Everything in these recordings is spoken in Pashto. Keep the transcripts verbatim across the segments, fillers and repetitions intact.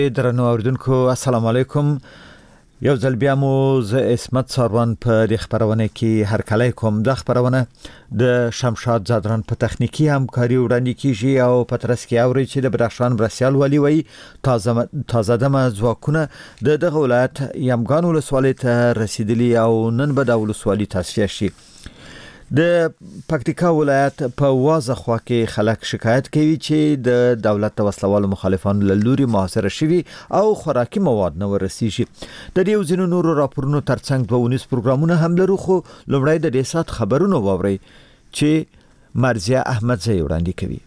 درنو اوریدونکو السلام علیکم. یو ځل بیا مو ز اسمت ساروان په د خبرونه کې هر کله کوم د خبرونه د شمشاد زادران په تخنیکی همکاري وړاندې کیږي او په ترڅ کې اوري چې د بدخشان برسیال والی وی تازه تازه دمه ځواکونه د دغه ولایت یمګان ولسوالۍ ته رسیدلی او نن به د ولسوالۍ تاسیس شي. د پکتیکا ولایت په وازه خوا کې خلک شکایت کوي چې د دولت وسلوال مخالفانو له لوري محاصره شوي او خوراکي مواد نه ورسیږي. د دې وزینو نورو راپورونو ترڅنګ دوه ونیس پروګرامونه هم لرو، خو لومړی د دې سات خبرونه واورئ چې مرزیه احمدزی وړاندې کوي.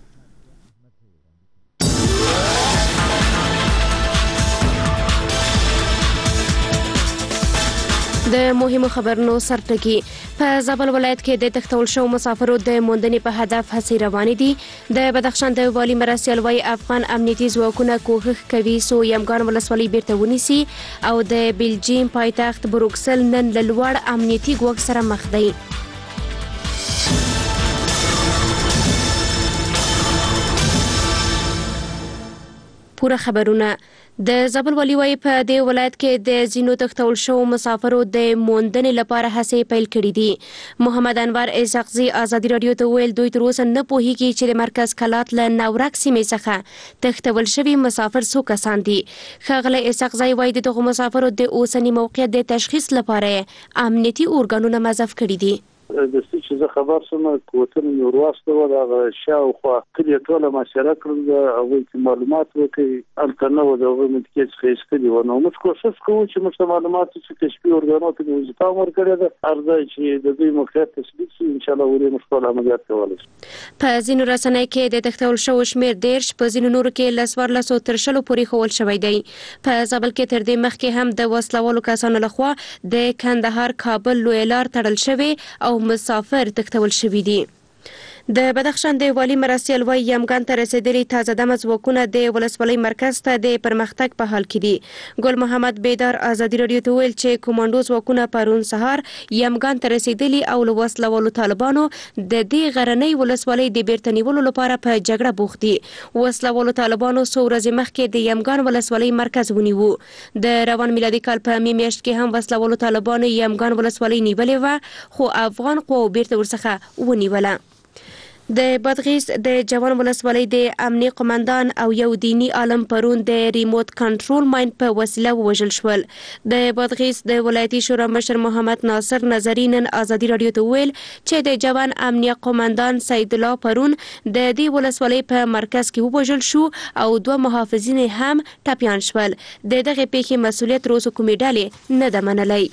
د مهمو خبرونو سرټکی په زابل ولایت کې د تختول شو مسافرو د موندنې په هدف هڅې روانې دي. د بدخشان د والی مرسیال وای افغان امنیتي ځواکونه کوښښ کوي سو یمګان ولسوالۍ بیرته ونیسي او د بلجیم پایتخت بروکسل نن له لوړ امنیتي ګواښ سره مخ دی. پوره خبرونه. د زابل والی وای په دې ولایت کې د زینو تختول شو مسافرو د موندنې لپاره هڅې پیل کړې دي. محمد انور اسحاقزي ازادي رادیو ته ویل دوی تر اوسه نه پوهیږي چې د مرکز کلات له ناورک سیمې څخه تختول شوي مسافر څو کسان دي. ښاغلی اسحاقزي وای د دغو مسافرو د اوسني موقعیت د تشخیص لپاره امنیتي ارګانونه مضاف کړي دي. د چې زه خبر سم کوتل نور واسطه و د شاوخوا کلی ټوله مشره کړل او چې معلومات وکړي الټرنو د ومنټکیس فیس کړي و نو موږ کوشش کوو چې موږ معلومات چې کشفي ارګانو ته وظیفه ورکړي ده ارزای چې د دې موقعیت تثبیت شي ان شاء الله ورې مشکل عملیات کولای شي. په ځینو رسنۍ کې د تختول شو شمیر دیرش په ځینو نورو کې لسوار لسو تر شلو پورې خول شوی دی. په زابل کې تر دې مخکې هم د وسلوالو کسانو لخوا د کندهار کابل لوی لار تړل شوی او مسافر تختول شوی دي. د بدخشان د والی مرسیال وای یمګان ته رسیدلی تازه دمه ځواکونه د ولسوالۍ مرکز ته د پرمختګ په حال کې دي. ګل محمد بیدار ازادي رادیو ته ویل چې کومانډو ځواکونه پرون سهار یمګان ته رسیدلی او له وسلوالو طالبانو د دې غرنۍ ولسوالۍ د بیرته نیولو لپاره په جګړه بوخت دي. وسلوالو طالبانو څو ورځې مخکې د یمګان ولسوالۍ مرکز ونیو. د روان میلادي کال په می میاشت کې هم وسلوالو طالبانو یمګان ولسوالۍ نیولې و خو افغان قواو بیرته ورڅخه ونیوله. د بادغیس د جوان ولسوالۍ د امنیه قومندان او یو دینی عالم پرون د ریموت کنټرول ماین په وسیله ووژل شول. د بادغیس د ولایتي شورا مشر محمد ناصر نظری نن ازادي رادیو ته ویل چې د جوان امنیه قومندان سید الله پرون د دې ولسوالۍ په مرکز کې ووژل شو او دوه محافظین هم ټپیان شول. د دغه پیښې مسؤلیت روز کومې ډلې نه ده منلی.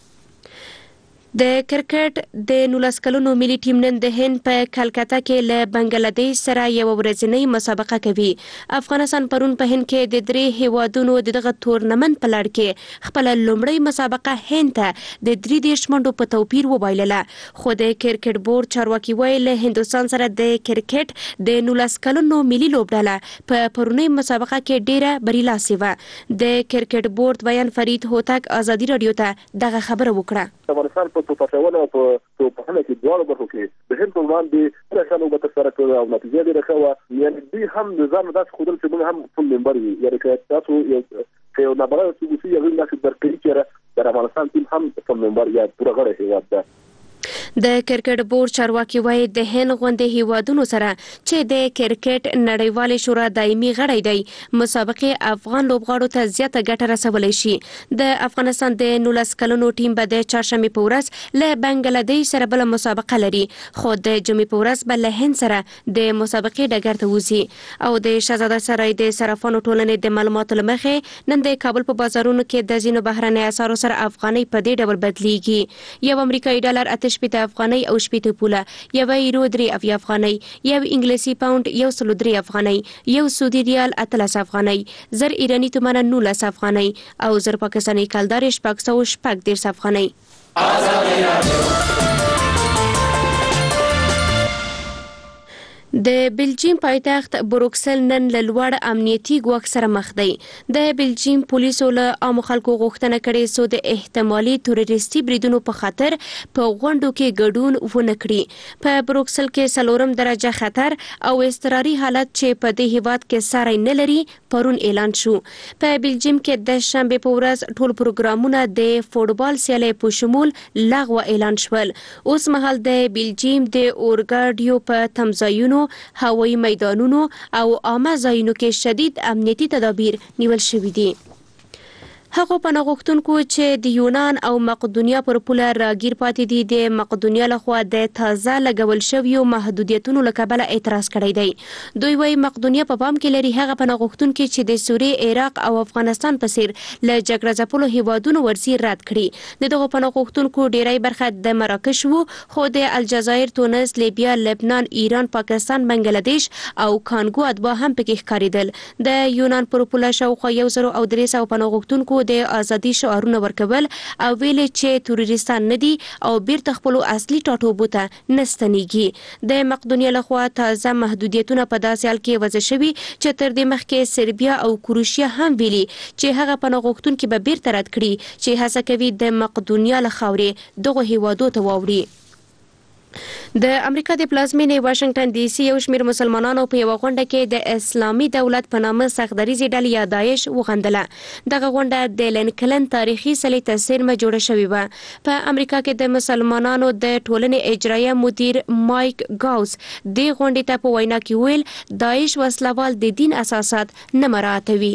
د کرکټ د نولس کلونو ملي ټیم نن د هند په کلکتا کې له بنگلاديش سره یو ورځنۍ مسابقه کوي. افغانستان پرون په هند کې د درې هیوادونو دغه تورنمنت په لړ کې خپل لومړی مسابقه هند ته د درې دیرش منډو په توپیر وبایلله. خو د کرکټ بورډ چارواکي ویل هندوستان سره د کرکټ د نولس کلونو ملي لوبډله په پرونی مسابقه کې ډیره بریلاسي و. د کرکټ بورډ بیان فرید هوتک ازادي رادیو ته دغه خبره وکړه. په پټول او په په هغه کې دواړو برخو کې د هند په وړاندې راځنو به تر سره کړو او نتیجه دې راکوه. یعنی دوی هم د ځان داس خودل چې موږ هم فل ممبر یو یعنی که تاسو یو یو نبره چې دوی یو نه درکړي چې د افغانستان ټیم هم فل ممبر یا پوره غړی هیواد ده. د کرکټ بورډ چارواکي وایي د هند غونډې هیوادونو سره چې د کرکټ نړیوالې شورا دایمي غړی دی مسابقې افغان لوبغاړو ته زیاته ګټه رسولی شي. د افغانستان د نولس کلونو ټیم به د چهارشنبې په ورځ له بنګلاديش سره بله مسابقه لري خو د جمعې په ورځ به له هند سره د مسابقې ډګر ته وځي. او د شهزاده سرای د صرافانو ټولنې د معلوماتو له مخې نن د کابل په بازارونو کې د ځینو بهرنۍ اسعارو سره افغانۍ په دې ډول بدلیږي. یو امریکایي ډالر اته شپېته افغانۍ او شپېته پوله، یو یورو درې اویا افغانۍ، یو انګلیسي پاوند یو سلو درې افغانۍ، یو سعودي ریال اتلس افغانۍ، زر ایراني تومنه نولس افغانۍ او زر پاکستاني کلدار شپږ سوه شپږ دېرش افغانۍ. د بلجیم پایتخت بروکسل نن له لوړ امنیتي ګواښ سره مخ دی. د بلجیم پولیسو له عام خلکو غوښتنه کړې سو د احتمالي تروریستي بریدونو په خاطر په غونډو کې ګډون ونه کړي. په بروکسل کې څلورم درجه خطر او اضطراري حالت چې په دې هیواد کې ساری نه لري پرون اعلان شو. په بلجیم کې د شنبه په ورځ ټول پروګرامونه د فوټبال سیالۍ په شمول لغوه اعلان شول. اوس مهال د بلجیم د اورګاډیو په تمځایونو، هوایي میدانونو او عامه ځایونو کې شدید امنیتي تدابیر نیول شوي دي. هغه پناهغوښتونکو چې د یونان او مقدونیا پر پوله راګیر پاتې دي د مقدونیا لخوا د تازه لګول شویو محدودیتونو له کبله اعتراض کړی دی. دوی وايي مقدونیا په پام کې لري هغه پناهغوښتونکي چې د سوریې، عراق او افغانستان په څیر له جګړه ځپلو هیوادونو ورځي رد کړي. د دغو پناهغوښتونکو ډیری برخه د مراکش وو، خو د الجزایر، تونس، لیبیا، لبنان، ایران، پاکستان، بنگلاديش او کانګو اتباع هم پکې ښکارېدل. د یونان پر پوله شاوخوا یو زرو او درې سوه پناهغوښتونکو د ازادي شعارونه ورکول او ویل چې تروریستان نه دي او بیرته خپل اصلي ټاټوبو ته نه ستنېږي. د مقدونیا لخوا تازه محدودیتونه په داسې حال کې وضع شوي چې تر دې مخکې سربیا او کروشیا هم ویلي چې هغه پناهغوښتونکي به بیرته رد کړي چې هڅه کوي د مقدونیا له خاورې دغو هیوادو ته واوړي. د امریکا د پلازمینې واشنگټن ډي سي یو شمېر مسلمانانو په یوه غونډه کې د اسلامي دولت په نامه سختدریزې ډلې یا داعش وغندله. دغه غونډه د لینکلن تاریخي څلي تر څیرمه جوړه شوې وه. په امریکا کې د مسلمانانو د ټولنې اجرایه مدیر مایک ګاوس دې غونډې ته په وینا کې ویل داعش وسلوال د دین اساسات نه مراعاتوي.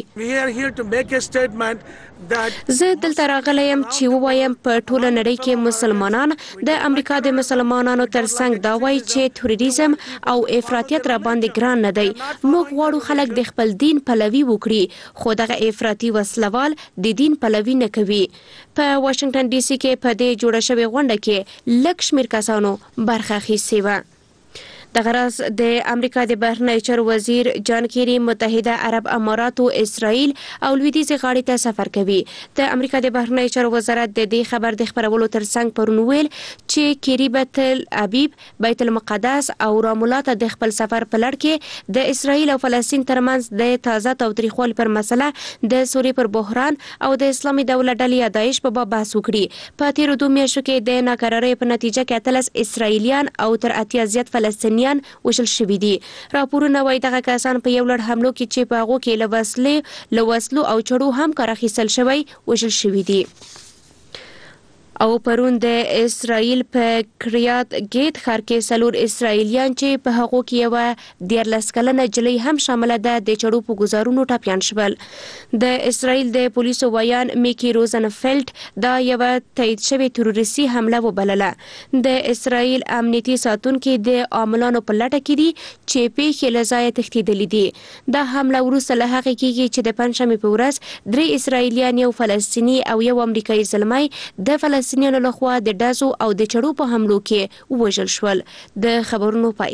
زه دلته راغلی یم چې ووایم په ټوله نړۍ کې مسلمانان د امریکا د مسلمانانو ترڅنګ دا وایي چې تروریزم او افراطیت را باندې ګران نه دی. موږ غواړو خلک د خپل دین پلوي وکړي، خو دغه افراطي وسلوال د دین پلوي نه کوي. په واشنگټن ډي سي کې په دې جوړه شوې غونډه کې لږ شمېر کسانو برخه اخیستې وه. دغه راز د امریکا د بهرنیو چارو وزیر جان کیری متحده عرب امارات او اسرائیل او لویدیځ غاړې ته سفر کوي. د امریکا د بهرنیو چارو وزارت د دې خبر د خبرولو ترڅنګ پرون ویل چې کیری به تل ابیب، بیت المقدس او رام الله ته د خپل سفر په لړ کې د اسرائیل او فلسطین ترمنځ د تازه تاوتریخوالي پر مسله، د سوریې پر بحران او د اسلامي دولت ډلې یا داعش په باب بحث وکړي. په تیرو دوه میاشتو کې د ناکرارۍ په نتیجه کې اتلس اسرائیلیان او تر اتیا زیات فلسطینیان وشل شوي دي. راپورونه وايي دغه کسان په یو لړ حملو کې چې په هغو کې له وسلې، له وسلو او چړو هم کار اخیستل شوی وشل شوي دي. او پرون د اسرائیل په کریات ګیت ښار کې څلور اسرائیلیان چې په هغو کې یوه دیارلس کلنه نجلۍ هم شامله ده د چړو په ګزارونو ټپیان شول. د اسرائیل د پولیسو ویان میکی روزنفیلډ دا یوه تایید شوې تروریستي حمله وبلله. د اسرائیل امنیتي ساتونکي د عاملانو په لټه کې دي چې پیښې له ځایه تښتېدلي دي. دا حمله وروسته له هغې کېږي چې د پنجشنبې په ورځ درې اسرائیلیان، یو فلسطیني او یو امریکایي زلمی د فلسطینیانو لخوا د ډزو او د چړو په حملو کې ووژل شول. د خبرونو پای.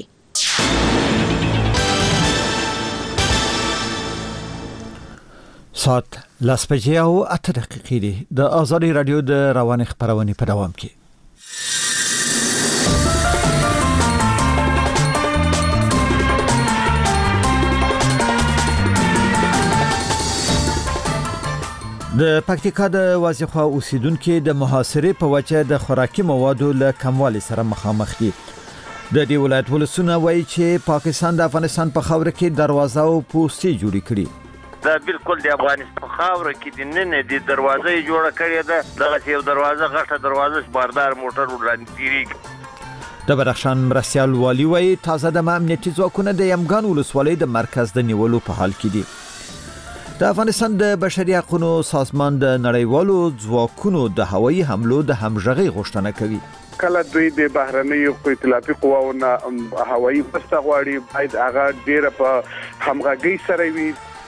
ساعت لاس بجې او اته دقیقې دي. د آزادي رادیو د رواني خبرونې په دوام کې د پکتیکا د وازیخوا اوسیدونکو د محاصرې په وجه د خوراکي موادو له کموالي سره مخامخ دي. د دې ولایت ولسونه وایي چې پاکستان د افغانستان په خاور کې دروازه او پوستې جوړې کړي. دا بالکل د افغانستان په خاور کې د نن د دروازه جوړه کړې ده. دغه یو دروازه غټه دروازه باردار موټر وړاندې تیریږي. د بدخشان مرستیال والی وایي تازه د امنیتي ځواکونو د یمګان ولسوالۍ د مرکز د نیولو په حال کې دي. د افغانستان د بشري حقوقو سازمان د نړیوالو ځواکونو د هوایي حملو د همغږي غوښتنه کوي. کله دوی د بهرنیو ائتلافي قواوو هوایي مرسته غواړي، باید هغه ډیره په همغږي سره وي.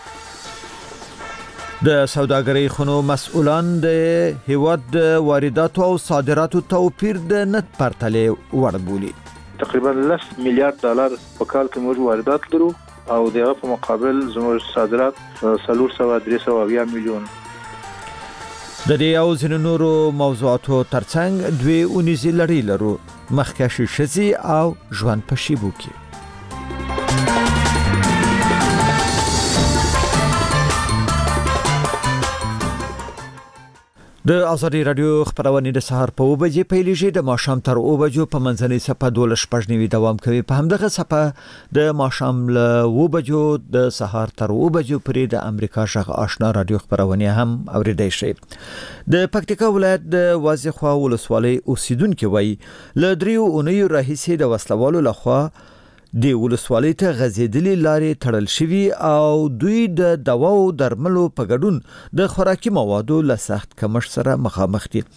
د سوداګرۍ خونو مسؤلان د هیواد د وارداتو او صادراتو توپیر د نت پرتلې وړ بولي. تقریبا لس میلیارډ ډالر په کال کې موږ واردات لرو او دغه په مقابل زموږ صادرات څلور سوه درې سوه اویا میلیون. د دې او ځینو نورو موضوعاتو ترڅنګ دوی اونیزي لړۍ لرو، مخکښې ښځې او ژوند په شیبو کې. د ازادي رادیو خبرونه د سهار په اوه بجې پیلېږي د ماښام تر اوه بجو په منځنۍ صفه دولس شپږ نیوي دوام کوي. په همدغه صفه د ماښام له اوه بجو د سهار تر اوه بجو پورې د امریکا شغ آشنا رادیو خبرونه هم اوریدای شي. د پکتیکا ولایت د وازیخوا ولسوالۍ اوسیدونکو وایي له دریو اونیو راهیسې د وسلوالو لخوا د ولسوالۍ ته غځېدلې لارې تړل شوي او دوی د دواو درملو په ګډون د خوراکي موادو له سخت کمښت سره مخامخ دي.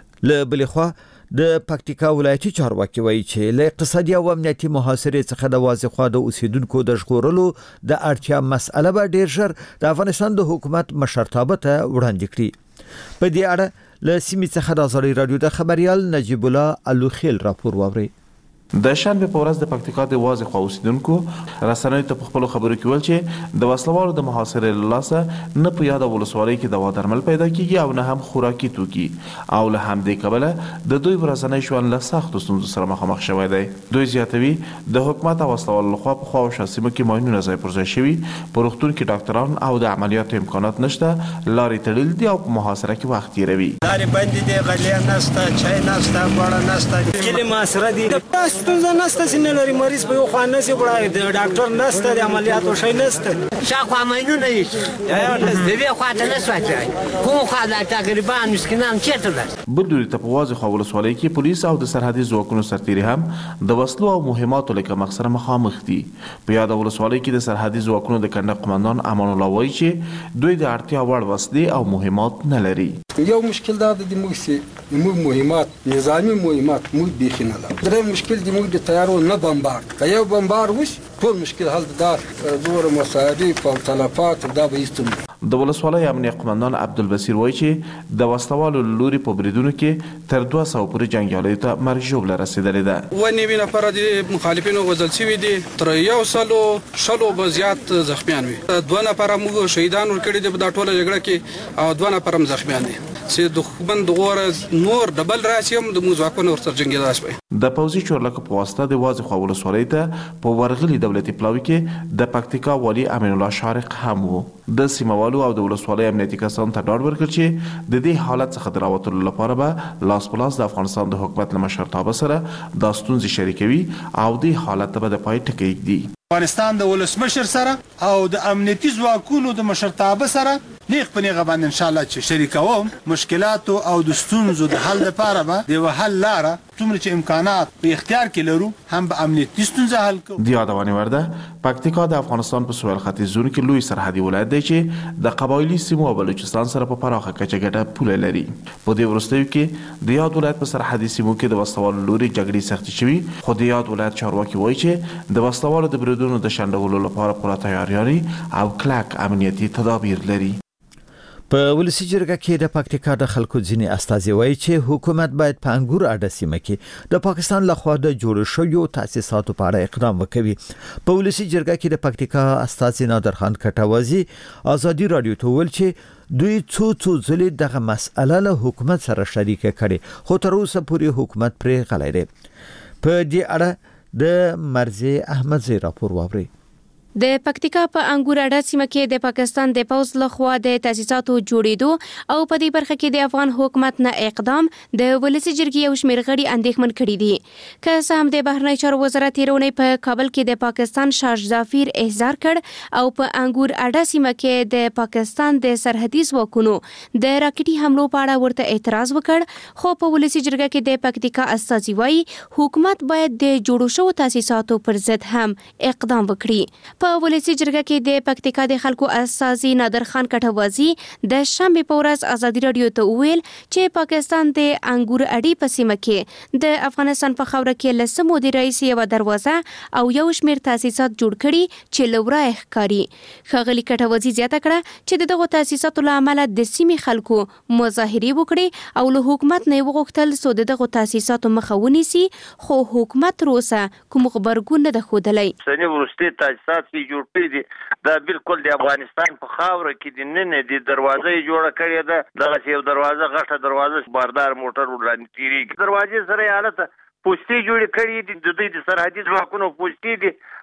له بلې خوا د پکتیکا ولایتي چارواکي وایي چې له اقتصادي او امنیتي محاصرې څخه د وازیخوا د اوسیدونکو د ژغورلو د اړتیا مسأله به ډیر ژر د افغانستان د حکومت مشرتابه ته وړاندې کړي. په دې اړه له سیمې څخه د ازادي رادیو د خبريال نجیب الله الوخیل راپور واوري. د شنبه په ورځ د پکتیکا د وازیخوا اوسیدونکو رسنیو ته په خپل خبرو کې ویل چې د وسلوالو د محاصرې له لاسه نه په یاد ولسوالۍ کې دوا درمل پیدا کیږي او نه هم خوراکي توکي او له همدې کبله د دوی ورځنی ژوند له سختو ستونزو سره مخامخ شوی دی. دوی زیاتوي د حکومت او وسلوالو لخوا په خواوشا سیمو کې ماینونه ځای پر ځای شوي، په روغتون کې ډاکټران او د عملیاتو امکانات نشته، لارې تړلې دي او په محاصره کې وخت تیروي. لارې بندې دي، غلې نشته، چای نشته، غوړه نشته، کلي محاصره دي. ستونزه نشته چې نه لري مریض په یو خوا نسی وړای د ډاکټر نشته د عملیاتو شي نشته شاخوا مینونه هیڅ یا دې خوا ته نه سوچای کوم خوا د تقریبا مسکینان چیرته ده. بلدوري ته په وازیخوا ولسوالۍ کې پولیس او د سرحدي ځواکونو سرتیري هم د وسلو او مهماتو له کمښت سره مخامخ دي. په یاد ولسوالۍ کې د سرحدي ځواکونو د کنده قماندان امان الله وایي چې دوی د اړتیا وړ وسلې او مهمات نه لري. یو مشکل دا د موږ سي موږ مهمات نظامی مهمات موږ بيخي نه لرو. درې مشکل دی موږ د تیارو نه بمبار که یو بمبار وش ټول مشکل حل دا زور مصارف او تلفات دا به ایستم. د ولسوالۍ امنیه قماندان عبدالبصیر وایي چې د وسلوالو لوري په بریدونو کې تر دوه سوه پورې جنګیالیو ته مرګ ژوبله رسېدلې ده. اووه نوي نفره د مخالفینو وژل شوي دي، تر یو سلو شلو به زیات زخمیان وي. دوه نفره موږ شهیدان ورکړي دي په دا ټوله جګړه کې او دوه نفره هم زخمیان دي چې دښمن د غوره نور ډبل راشي هم د موږ ځواکونه ورسره جنګېدای شوی. د پوځي چورلکو په واسطه د وازیخوا ولسوالۍ ته په ورغلي دولتي پلاوي کې د پکتیکا والي امین الله شارق هم و. د سیموالو او د ولسوالۍ امنیتي کسانو ته ډاډ ورکړ چې د دې حالت څخه د راوتلو لپاره به لاس په لاس د افغانستان د حکومت له مشرتابه سره دا ستونزې شریکوي او دې حالت ته به د پای ټکی ږدي. افغانستان د ولسمشر سره او د امنیتي ځواکونو د مشرتابه سره نیغ په نیغه باندې ان شاء الله چې شریکوم مشکلاتو او د ستونزو د حل لپاره به د یوه حل لاره څومره چې امکانات په اختیار کې لرو هم به امنیتي ستونزه حل کوو. د یادونې وړ ده پکتیکا د افغانستان په سویل ختیځ زون کې لوی سرحدي ولایت دی چې د قبایلي سیمو او بلوچستان سره په پراخه کچه ګډه پوله لري. په دې وروستیو کې د یاد ولایت په سرحدي سیمو کې د وسلوالو لوري جګړې سختې شوي، خو د یاد ولایت چارواکي وایي چې د وسلوالو د بریدونو د شنډولو لپاره پوره تیاریانې او کلک امنیتي تدابیر لري. په ولسی جرګه کې د پکتیکا د خلکو ځینې استازي وایي چې حکومت باید په انګور اډه سیمه کې د پاکستان لخوا د جوړ شویو تاسیساتو په اړه اقدام وکړي. په ولسی جرګه کې د پکتیکا استازي نادر خان کټوازی ازادي رادیو ته ویل چې دوی څو څو ځلې دغه مسأله له حکومت سره شریکه کړي، خو تر اوسه پورې حکومت پرې غلی دی. په دې اړه د مرزي احمدزی راپور واوري. د پکتیکا په انګور اډه سیمه کې د پاکستان د پوز لخوا د تاسیساتو جوړېدو او په دې برخه کې د افغان حکومت نه اقدام د ولسی جرګې یو شمېر غړي اندېښمن کړي دي. که څه هم د بهرنی چارو وزارت تیرونی په کابل کې د پاکستان شاه ظفیر احضار کړ او په انګور اډه سیمه کې د پاکستان د سرحدي ځواکونو د راکټي حملو په اړه ورته اعتراض وکړ، خو په ولسی جرګه کې د پکتیکا استازي وایي حکومت باید د جوړو شوو تاسیساتو پر ضد هم اقدام وکړي. په ولسی جرګه کې د پکتیکا د خلکو استازي نادر خان کټوازی د شنبه په ورځ ازادي رادیو ته ویل چې پاکستان د انګور اډې په سیمه کې د افغانستان په خاوره کې لسمو د رئیس یو دروازه او یو شمېر تاسیسات جوړ کړي چې لورا ښکاری. ښاغلي کټوازی زیاته کړه چې دغه تاسیساتو له امله د سیمې خلکو مظاهرې وکړي او له حکومت نه وغوښتل سو دغه تاسیساتو مخه ونیسي، خو حکومت تر اوسه کوم خبرګون نه ده ښودلی. سنې وروستي تاسیسات جوړ کړي دي دا بالکل د افغانستان په خاوره کې د نن د دروازه جوړه کړې ده. دغه یو دروازه غټه دروازه باردار موټر وړاندې تیریږي. دروازې سره حالت پوسټي جوړ کړي دي، د دوی د سرحدي ځواکونو پوسټي دي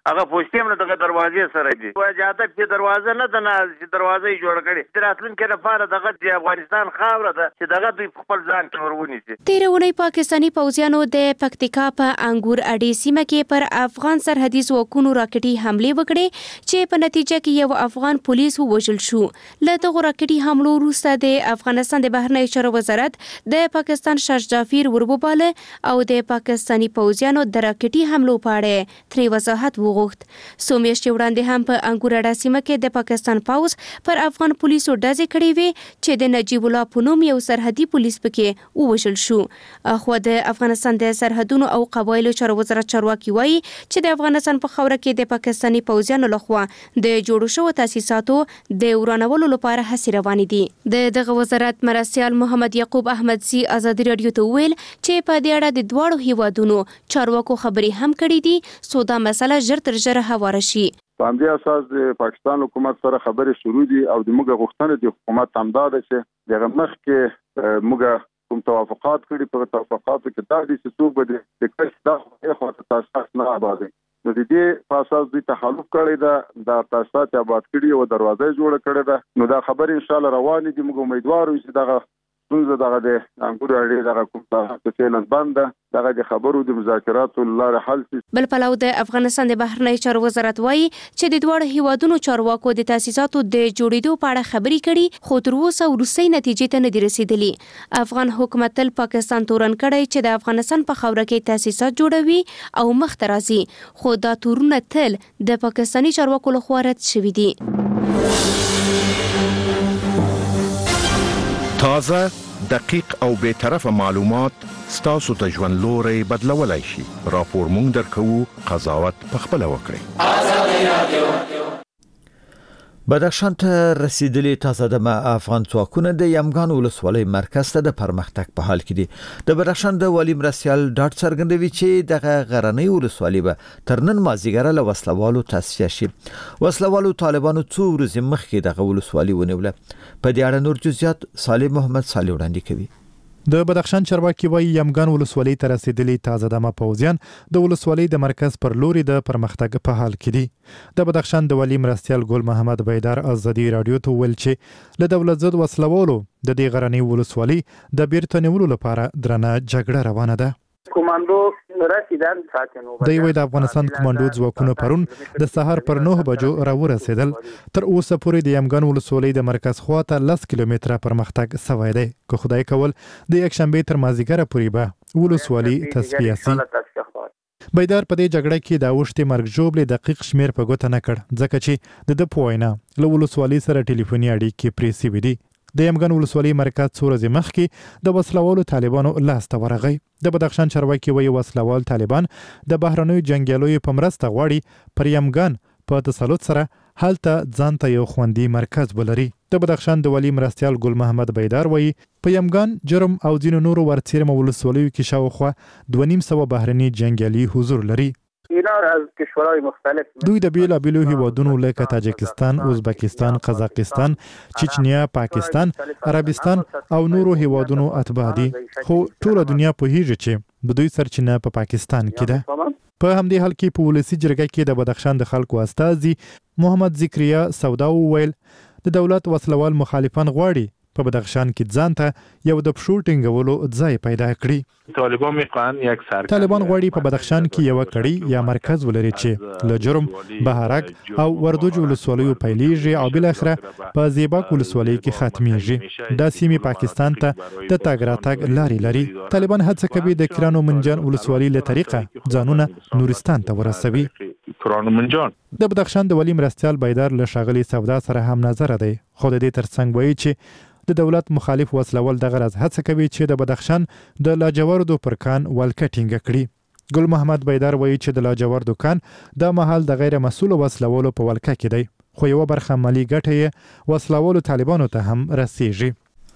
هغه پوسټیم نه دغه دروازې سره دي واجاده په دروازه نه د نه چې دروازې جوړ کړي دراتلون کې لپاره دغه د افغانستان خاوره ده چې دغه دوی خپل ځان کې ورونیسي. تیرونی پاکستانی پوځیانو د پکتیکا په انګور اډې سیمه کې پر افغان سرحدي ځواکونو راکټي حمله وکړې چې په نتیجه کې یو افغان پولیس ووژل شو. له دغه راکټي حملو وروسته د افغانستان د بهرنیو چارو وزارت د پاکستان شاهجافیر وربوباله او د پاکستانی پوځیانو د راکټي حملو په اړه ترې وضاحت وغوښت. څو میاشتې وړاندې هم په انګور اډه سیمه کې د پاکستان پوځ پر افغان پولیسو ډزې کړې وې چې د نجیب الله په نوم یو سرحدي پولیس پکې ووژل شو. خو د افغانستان د سرحدونو او قبایلو چارو وزارت چارواکي وایي چې د افغانستان په خاوره کې د پاکستانی پوځیانو لخوا د جوړو شوو تاسیساتو د ورانولو لپاره هڅې روانې دي. د دغه وزارت مرستیال محمد یعقوب احمدزي ازادي رادیو ته ویل چې په دې اړه د دواړو هیوادونو چارواکو خبرې هم کړې دي سو دا مسله ژر تر ژره هواره شي. په همدې اساس د پاکستان حکومت سره خبرې شروع دي او د موږ غوښتنه د حکومت همدا ده چې دغه مخ کې موږ کوم توافقات کړي په توافقاتو کې دا دي چې څوک به د کس دا خو تاساس نه آبادي نو د دې په اساس دوی تخلف کړی دا د تاساس آباد کړي او دروازه جوړه کړې ده. نو دا خبر ان شاء الله روان دي. موږ امیدوار یو چې دغه څنګه دغه د انګور اړې دغه کوم څه فعلا بند دغه د خبرو د مذاکراتو لاره حل شي. بل پلو د افغانستان د بهرنیو چارو وزارت وایي چې د دواړو هیوادونو چارواکو د تاسیساتو د جوړېدو په اړه خبرې کړي خو تر اوسه وروستۍ نتیجې ته نه دي رسیدلي. افغان حکومت تل پاکستان تورن کړی چې د افغانستان په خاوره کې تاسیسات جوړوي او مخ ته راځي خو دا تورونه تل د پاکستانی چارواکو لخوا رد شوي دي. تازه دقیق او بے طرفه معلومات ستاسو ته ژوند لوري بدلولای شي. راپور مونږ درکو قضاوت پخپله وکړئ. بدخشان ته رسیدلي تازه دمه افغان ځواکونه د یمګان ولسوالۍ مرکز ته د پرمختګ په حال کې دي. د بدخشان د والي مرستیال ډاټ څرګندوي چې دغه غرنۍ ولسوالۍ به تر نن مازیګره له وسلوالو تصفیه شي. وسلوالو طالبانو څو ورځې مخکې دغه ولسوالۍ ونیوله. په دې اړه نور جزئیات صالح محمد صالح وړاندې کوي. د بدخشان چارواکي وایي یمګان ولسوالۍ ته رسیدلي تازه دمه پوځیان د ولسوالۍ د مرکز پر لوري د پرمختګ په حال کې دي. د بدخشان د والي مرستیال ګل محمد بیدار ازادي رادیو ته ویل چې له دولت ضد وسلوالو د دې غرنۍ ولسوالۍ د بیرته نیولو لپاره درنه جګړه روانه ده. کمانډو رسیدل ساتنو د یوه د افغانستان کمانډو ځواکونه پرون د سهار پر نه بجو راورسېدل. تر اوسه پورې د یمګان ولسوالۍ د مرکز خواته لس کیلومتره پرمختګ شوی دی. که خدای کول د یکشنبه تر مازیګره پورې به ولسوالۍ تصفیه شي. بیدار په دې جګړه کې د اوښتې مرګ ژوبلې دقیق شمیر په ګوته نه کړ ځکه چې د د پوینه له ولسوالۍ سره ټلیفوني اړیکې پرې سوي دي. د یمګان ولسوالۍ مرکز څو ورځې مخکې د وسلوالو طالبانو لاس ته ورغی. د بدخشان چارواکي وایي وسلوال طالبان د بهرنیو جنګیالیو په مرسته غواړي پر یمګان په تسلط سره هلته ځان ته یو خوندي مرکز ولري. د بدخشان د والي مرستیال ګل محمد بیدار وایي په یمګان جرم او ځینو نورو ورڅیرمه ولسوالیو کې شاوخوا دوه نیم سوه بهرني جنګیالي حضور لري. اینا از کشورهای مختلف دوی د بیلابیلو هیوادونو لکه تاجکستان، ازبکستان، قزاقستان، چچنیا، پاکستان، عربستان او نورو هیوادونو اتباع دي. خو ټوله دنیا پوهیږي چې د دوی سرچینه په پاکستان کې ده. په همدې حال کې په ولسي جرګه کې د بدخشان د خلکو استازي محمد ذکریا سودا وویل د دولت وسلوال مخالفان غواړي په بدخشان کې ځان ته یو د پښو ټینګولو ځای پیدا کړي. طالبان میخوان یک سرکرد طالبان غواړي په بدخشان کې یو کړي یا مرکز ولري چې له جرم، بهارک او وردوج ولسوالیو پیلېږي او بل اخره په زیباک ولسوالۍ کې ختمېږي. دا سیمې پاکستان ته د تګ راتګ لارې لري. طالبان هڅه کوي د کرانو منجان ولسوالۍ له طریقه ځانونه نورستان ته ورسوي. د بدخشان د والي مرستیال بیدار له ښاغلي سودا سره هم نظر دی خو د دې ترڅنګ وایي چې د دولت مخالف وسلوال دغه راز هڅه کوي چې د بدخشان د لاجوردو پر کان ولکه ټینګه کړي. ګل محمد بیدار وایي چې د لاجوردو کان د مهال د غیر مسؤل وسلوالو په ولکه کې دی خو یو برخه مالی ګټه یې وسلوالو طالبانو ته هم رسیږي.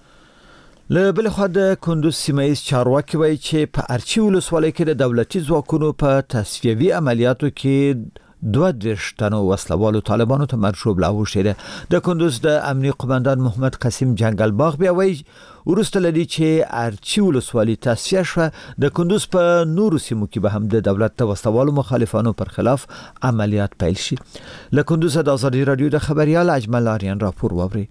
له بل خوا د کندوز سیمایي چارواکي وایي چې په ارچي ولسوالۍ کې د دولتي ځواکونو په تصفیوي عملیاتو کې دوه دېرش تنو وسلوالو طالبانو ته مرشوب لا وشیده. د کندوز د امنیه قماندان محمد قاسم جنگل باغ بیا وایي ورسته لدی چې ارچی ولسوالي تصفیه شوه، د کندوز په نورو سیمو کې به هم د دولت د وسلوالو مخالفانو پر خلاف عملیات پیل شي. له کندوز د آزادي رادیو د خبريال اجمل آریان راپور واوري.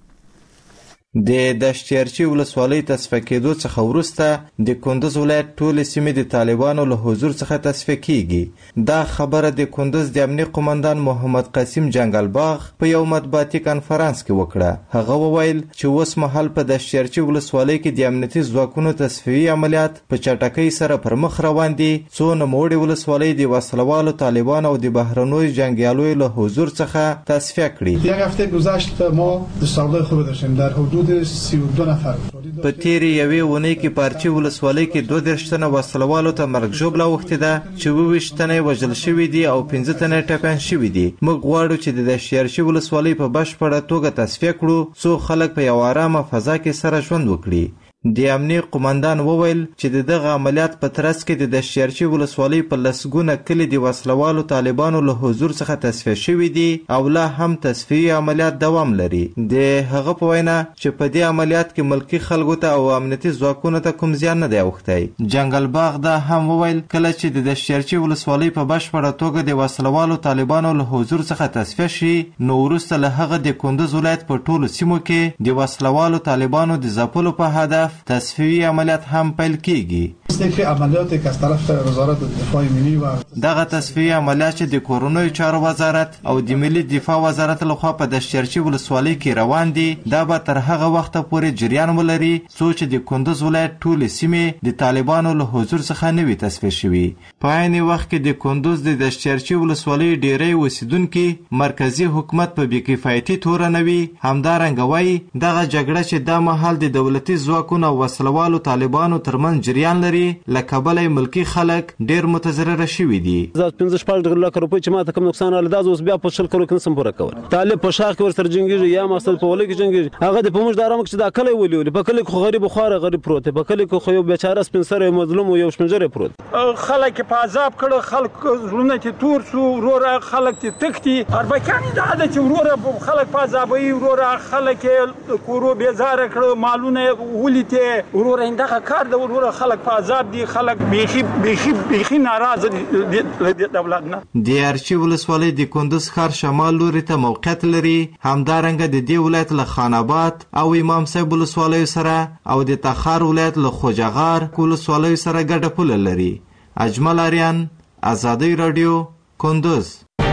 د دشتیارچی ولسوالۍ تصفیه کېدو څخه وروسته د کندوز ولایت ټولې سیمې د طالبانو له حضور څخه تصفیه کیږي. دا خبره د کندوز د امنیه قماندان محمد قاسم جنگل باغ په یو مطبوعاتي کنفرانس کې وکړه. هغه وویل چې اوس مهال په دشتیارچی ولسوالۍ کې د امنیتي ځواکونو تصفیوي عملیات په چټکۍ سره پر مخ روان دي، څو نوموړې ولسوالۍ د وسلوالو طالبانو او د بهرنیو جنګیالیو له حضور څخه تصفیه کړي. یک هفته گذشت ما دستاوردهای خوب داشتیم در حدود سی و دو نفر. په تیرې یوې اونۍ کې پارچي ولسوالۍ کې دوه دېرش تنه وسلوالو ته مرګ ژوبله اوښتې ده چې اووه ویشت تنه وژل شوي دي او پنځه تنه ټپیان شوي دي. موږ غواړو چې د دشتیارچي ولسوالۍ په بشپړه توګه تصفیه کړو څو خلک په یو ارامه فضا کې سره ژوند وکړي. د امنیه قماندان وویل چې د دغه عملیات په ترڅ کې د دشتیارچي ولسوالۍ په لسګونه کلي د وسلوالو طالبانو له حضور څخه تصفیه شوي دي او لا هم تصفیوي عملیات دوام لري. د هغه په وینا چې په دې عملیات کې ملکي خلکو ته او امنیتي ځواکونو ته کوم زیان نه دی اوښتی. جنگل باغ دا هم وویل کله چې د دشتیارچي ولسوالۍ په بشپړه توګه د وسلوالو طالبانو له حضور څخه تصفیه شي، نو وروسته له هغه د کندوز ولایت په ټولو سیمو کې د وسلوالو طالبانو د ځپلو په هدف تصفیوي عملیات هم پیل کیږي. عملیات که از طرف وزارت دفاع ملی و دغه تصفیوي عملیات چې د کورونوي چارو وزارت او د ملي دفاع وزارت لخوا په دشتیارچي ولسوالۍ کې روان دي، دا به تر هغه وخته پورې جریان ولري څو چې د کندوز ولایت ټولې سیمې د طالبانو له حضور څخه نه وي تصفیه شوي. په عین وخت کې د کندوز د دشتیارچي ولسوالۍ ډیری اوسیدونکي مرکزي حکومت په بې کفایتي تورنوي. همدارنګه وایي دغه جګړه چې دا مهال د دولتي ځواکونو او وسلوالو طالبانو ترمنځ جریان لري، له کبله ملکي خلک ډیر متضرره شوي دي. زه پنځه شپږ لک روپۍ چې ماته کوم نقصان راغلی دا زه اوس بیا په شل کلو کې نسم پوره کولی. طالب په ښار کې ورسره جنګېږي یا مقصد په ولۍ کې جنګېږي، هغه دې په موږ د ارامه چې دا کلی ولي ولي. په کلي کې خو غریب خواره غریب پروت دی، په کلي کې خو یو بیچاره سپین سری مظلوم یو شمنجری پروت. خلک په عذاب کړه، خلک زړونه چې تور سو، وروره خلک چې تښتي. اربکیان دا ده چې وروره خلک په عذابوي، وروره خلک یې کورو بېزاره کړه، مالونه یې ولیتې. وروره دغه کار د وروره خلک په عذاب دي، خلک بیخي بیخي بیخي ناراضه دي د دولت نه. د ارچي ولسوالۍ د کندوز ښار شمال لوري ته موقعیت لري. همدارنګه د دې ولایت له خان آباد او امام صاحب ولسوالیو سره او د تخار ولایت له خوجغار ولسوالیو سره ګډه پوله لري. اجمل آریان، آزادی رادیو، کندوز.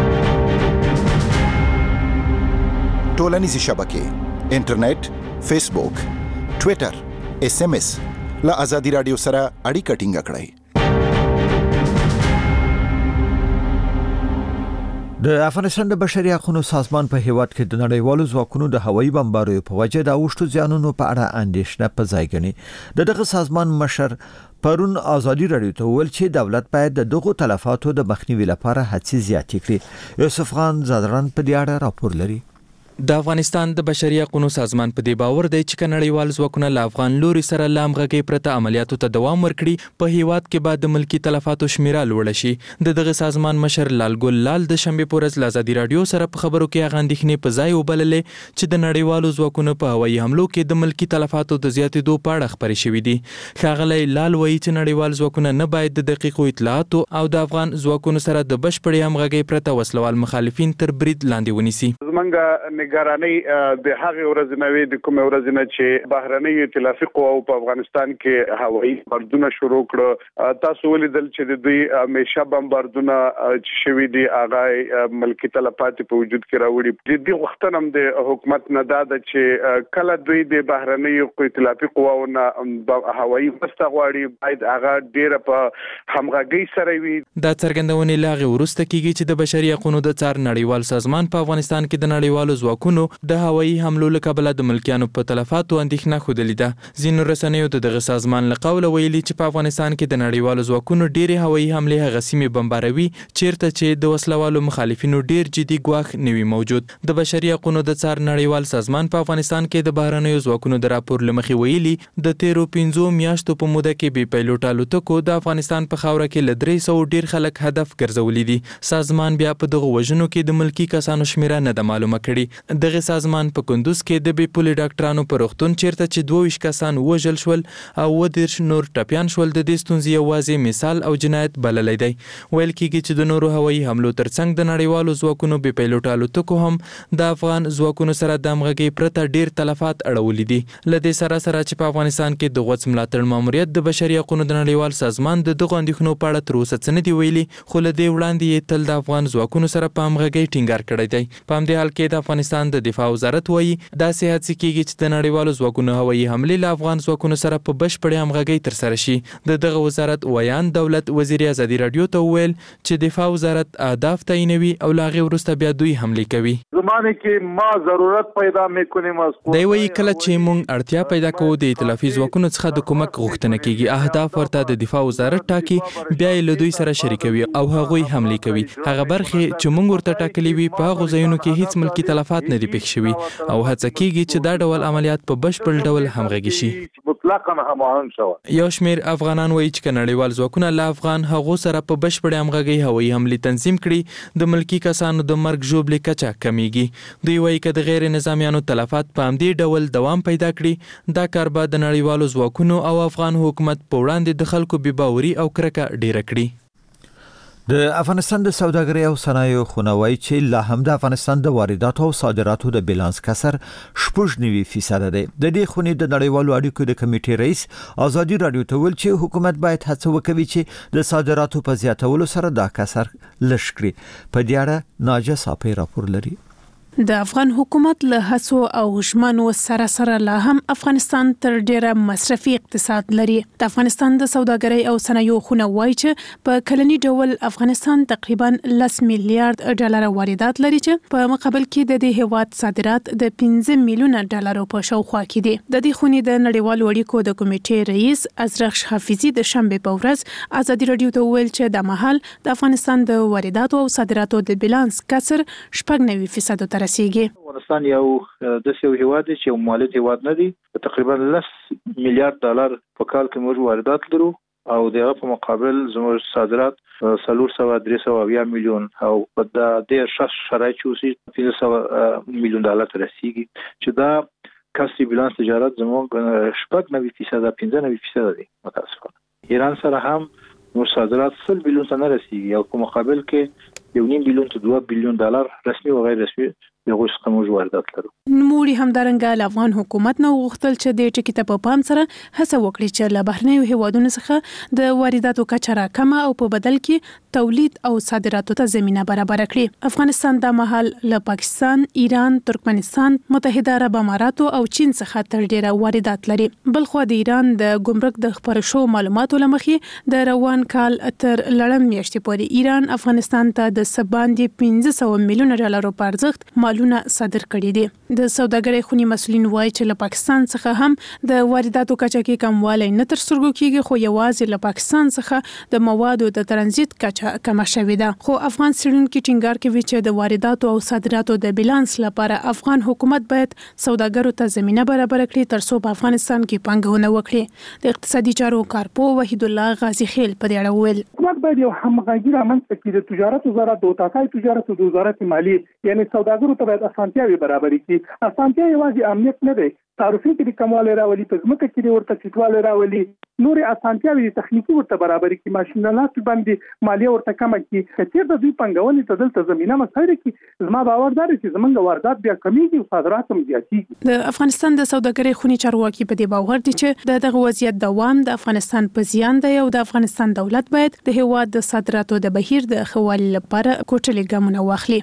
ټولنیزې شبکې انټرنیټ، فیسبوک، ټویټر، اس ام اس له آزادی رادیو سره اړیکه ټینګه کړئ. د افغانستان د بشري حقوقو سازمان په هیواد کې د نړیوالو ځواکونو د هوایي بمباریو په وجه د اوښتو زیانونو په اړه اندېښنه په ځای ګڼي. د دغه سازمان مشر پرون آزادی رادیو ته وویل چې دولت باید د دغو تلفاتو د مخنیوي لپاره هڅې زیاتې کړي. یوسف خان زادران په دې اړه راپور لري. د افغانستان د بشري حقوقو سازمان په دې باور دی چې نړیوال ځواکونه له افغان لوري سره لامغږی پرته عملیاتو ته دوام ورکړي، په هیواد کې بعد د ملکی تلفاتو شمیره لوړه شي. د دغه سازمان مشر لال ګل لال د شنبه په ورځ له آزادي رادیو سره په خبرو کې هغه اندېښنې په ځای وبللې چې د نړیوالو ځواکونو په هوایي حملو کې د ملکی تلفاتو د زیاتېدو په اړه خبرې شوې دي. ښاغلی لال وایي چې نړیوال ځواکونه نه باید د دقیقو اطلاعاتو او د افغان ځواکونو سره د بشپړې همغږۍ پرته وسلوال مخالفین تر برید لاندې ونیسي. زمونږ نگرانۍ د هغې ورځې نه وي د کومې ورځې نه چې بهرنیو ائتلافي قواو په افغانستان کې هوایي بمباردونه شروع کړه. تاسو ولیدل چې د دوی همیشه بمباردونه چې شوي دي هغه ملکي تلفات په وجود کې راوړي. د دې غوښتنه هم د حکومت نه دا ده چې کله دوی د بهرنیو ائتلافي قواو نه هوایي مرسته غواړي باید هغه ډېره په همغږۍ سره وي. دا څرګندونې لا هغې وروسته کېږي چې د بشري حقوقو د څار نړیوال سازمان په افغانستان کې د نړیوالو ځواکونو ځواکونو د هوایي حملو له کبله د ملکیانو په تلفاتو اندېښنه ښودلې ده. ځینو رسنیو د دغه سازمان له قوله ویلي چې په افغانستان کې د نړیوالو ځواکونو ډېرې هوایي حملې هغه سیمې بمباروي چیرته چې د وسلوالو مخالفینو ډېر جدي ګواښ نه وي موجود. د بشري حقوقو د څار نړیوال سازمان په افغانستان کې د بهرنیو ځواکونو د راپور له مخې ویلي د تیرو پنځو میاشتو په موده کې بې پیلوټه الوتکو د افغانستان په خاوره کې له درې سوه ډېر خلک هدف ګرځولي دي. سازمان بیا په دغه وژنو کې د ملکي کسانو شمیره نه ده معلومه کړې. دغه سازمان په کندوز کې د بې پولې ډاکټرانو په روغتون چیرته چې دوه ویشت کسان وژل شول او اووه دېرش نور ټپیان شول د دې ستونزې یوازې مثال او جنایت بللی دی. ویل کېږي چې د نورو هوایي حملو ترڅنګ د نړیوالو ځواکونو بې پیلوټه الوتکو هم د افغان ځواکونو سره د همغږۍ پرته ډېر تلفات اړولي دي. له دې سره سره چې په افغانستان کې د غوڅ ملاتړ ماموریت د بشري حقوقو د نړیوال سازمان د دغو اندېښنو په اړه تر اوسه څه نه دي ویلي، خو له دې وړاندې یې تل د افغان ځواکونو سره په همغږۍ ټینګار کړی دی. په همدې حال کې د افغانستان د دفاع وزارت وایي داسې هڅې کېږي چې د نړیوالو ځواکونو هوایي حملې له افغان ځواکونو سره په بشپړې همغږۍ ترسره شي. د دغه وزارت ویان دولت وزیر ازادي راډیو ته وویل چې دفاع وزارت اهداف تعیینوي او له هغې وروسته بیا دوی حملې کوي. زمانه کې ما ضرورت پیدا میکنیم. دی وایي کله چې موږ اړتیا پیدا کوو د ائتلافي ځواکونو څخه د کومک غوښتنه کېږي، اهداف ورته د دفاع وزارت ټاکي، بیا یې له دوی سره شریکوي او هغوی حملې کوي. هغه برخې چې موږ ورته ټاکلي وي په هغو ځایونو کې هیڅ ملکي تلفات نه دي پېښ شوي او هڅه کېږي چې دا ډول عملیات په بشپړ ډول همغږي شي. یو شمېر افغانان وایي چې که نړیوال ځواکونه له افغان هغو سره په بشپړې همغږۍ هوایي حملې تنظیم کړي، د ملکي کسانو د مرګ ژوبلې کچه کمیږي. دوی وایي که د غیر نظامیانو تلفات په همدې ډول دوام پیدا کړي، دا کار به د نړیوالو ځواکونو او افغان حکومت په وړاندې د خلکو بېباوري او کرکه ډیره کړي. د افغانستان د سوداګرۍ او صنایعو خونه وایي چې لا هم د افغانستان د وارداتو او صادراتو د بیلانس کسر شپږ نوي فیصد دی. د دې خونې د نړیوالو اړیکو د کمیټې رئیس ازادي راډیو ته ویل چې حکومت باید هڅه وکړي چې د صادراتو په زیاتولو سره دا کسر لږ کړي. په دې اړه ناجیه صافی راپور لري. د افغان حکومت له هڅو او ژمنو سره سره لا هم افغانستان تر ډیره مصرفي اقتصاد لري. د افغانستان د سوداګرۍ او صنایعو خونه وایي چې په کلني ډول افغانستان تقریبا لس میلیارډ ډالر واردات لري چې په مقابل کې د دې هیواد صادرات د پنځه میلیونه ډالر په شاوخوا کې دي. د دې خونې د نړیوالو اړیکو د کمیټې رئیس ازرخش حافظي د شنبه په ورځ ازادي راډیو ته ویل چې د مهال د افغانستان د وارداتو او صادراتو د بیلانس کسر شپږ نوي فیصد ته افغانستان یو د یو هیواد چې یو مولد هیواد نه دی، تقریبا لس میلیارډ ډالر په کال کې موږ واردات لرو او دغه په مقابل زموږ صادرات څلور سوه درې سوه اویا میلیون او په د شش شرایط چې پنځه سوه میلیون ډالر ته رسیږي، چې دا کسری بیلانس تجارت زموږ شپږ نوي فیصد پنځه نوي فیصد دی. متاسفانه ایران سره هم موږ صادرات سل بیلیون ته نه رسیږي او په مقابل کې یو نیم بیلیون ته دوه بیلیون ډالر رسمي او غیر رسمي دغه څخه موږ واردات لرو. نوموړي همدارنګه له افغان حکومت نه وغوښتل چې د ټکي ته په پام سره هڅه وکړي چې له بهرنیو هیوادونو څخه د وارداتو کچه راکمه او په بدل کې تولید او صادراتو ته زمینه برابر کړي. افغانستان د مهال له پاکستان، ایران، ترکمنستان، متحده عرب اماراتو او چین څخه تر ډیره واردات لري. بلخو د ایران د ګمرک د خبرو شو معلوماتو لمخې د روان کال تر لړم میاشتې پورې ایران افغانستان ته د سباندې پنځه سوه میلیونه ډالر په ارزښت مالونه صادر کړي دي. د سوداګرۍ خونې مسؤلین وایي چې له پاکستان څخه هم د وارداتو کچه کې کموالی نه تر سترګو کېږي، خو یوازې له پاکستان څخه د موادو د ترانزیت کچه کمه شوې ده. خو افغان څېړونکي ټینګار کوي چې د وارداتو او صادراتو د بیلانس لپاره افغان حکومت باید سوداګرو ته زمینه برابر کړي ترڅو په افغانستان کې پانګونه وکړي. د اقتصادي چارو کارپو وحید الله غازی خیل په دې اړه وویل حکومت باید یو همغږي رامنځته کړي د تجارت وزارت او تاسای تجارت او وزارت مالیې، یعنی سوداګرو ته باید اسانتیاوې برابرې کړي. اسانتیا یوازې امنیت نه دی، تعرفي کې کموالی راولي، په ځمکه کې ورته ټیټوالی راولي، نورې اسانتیاوې تخنیکي ورته برابرې کړي، ماشینالات باندې مالیه ورته کمه کړي. که چېرته دوی پانګونې ته دلته زمینه مساعده کړي، زما باور دا دی چې زموږ واردات بیا کمیږي او صادرات هم زیاتېږي. د افغانستان د سوداګرۍ خونې چارواکي په دې باور دي چې د دغه وضعیت دوام د افغانستان په زیان دی او د افغانستان دولت باید د هیواد د صادراتو د بهیر د ښه والي لپاره کوټلې ګامونه واخلي.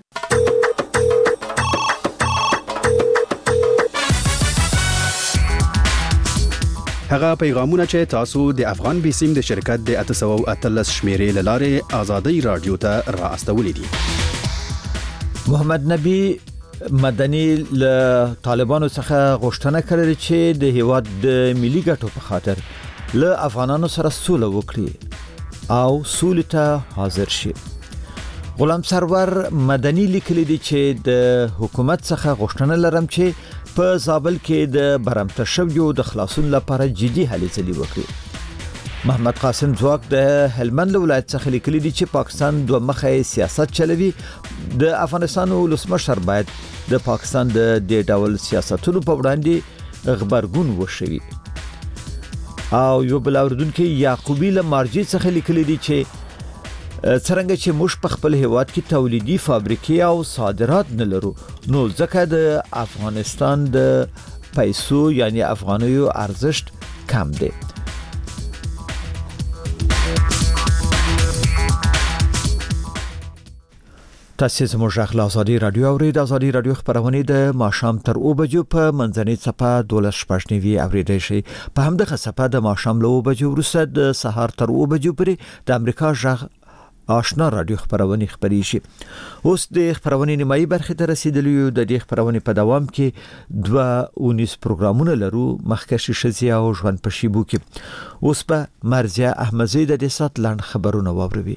هغه پیغامونه چې تاسو د افغان بیسیم د شرکت د اته سوه اتلس شمیرې له لارې ازادي رادیو ته را استولې دي. محمد نبی مدني له طالبانو څخه غوښتنه کړې چې د هیواد د ملي ګټو په خاطر له افغانانو سره سوله وکړي او سولې ته حاضر شي. غلام سرور مدني لیکلي دي چې د حکومت څخه غوښتنه لرم چې په زابل کې د برمته شویو د خلاصون لپاره جدي هلې ځلې وکړي. محمد قاسم ځواک د هلمند ولایت څخه لیکلي دي چې پاکستان دوه مخه سیاست چلوي. د افغانستان ولسمشر باید د پاکستان د دې ډول سیاستونو په وړاندې خبرګون وشي. او یو بل اوردونکو یعقوبی له مارجی څخه لیکلي دي چې څنګه چې موږ په خپل هیواد کې تولیدي فابریکې او صادرات نه لرو نو ځکه د افغانستان د پیسو یعنی افغانیو ارزښت کم دی. تاسو زموږ غږ له ازادي رادیو اورید. ازادي رادیو خبرونه د ماښام تر او بجو په منځنۍ صفه دولس شپږ نیوي اوریدای شي. په همدغه صفه د ماښام له او بجو وروسته د سهار تر او بجو پورې د امریکا غږ آشنا رادیو خبرونه خبري شي. اوس د خبرونه نیمایي برخه ته رسیدلی یو. د دې خبرونه په دوام کې دوه اونیس پروګرامونه لرو. مخکښ شزیا او ژوند په شیبو کې. اوس په مرزیا احمدزی د دې سات لاند خبرونه واوروي.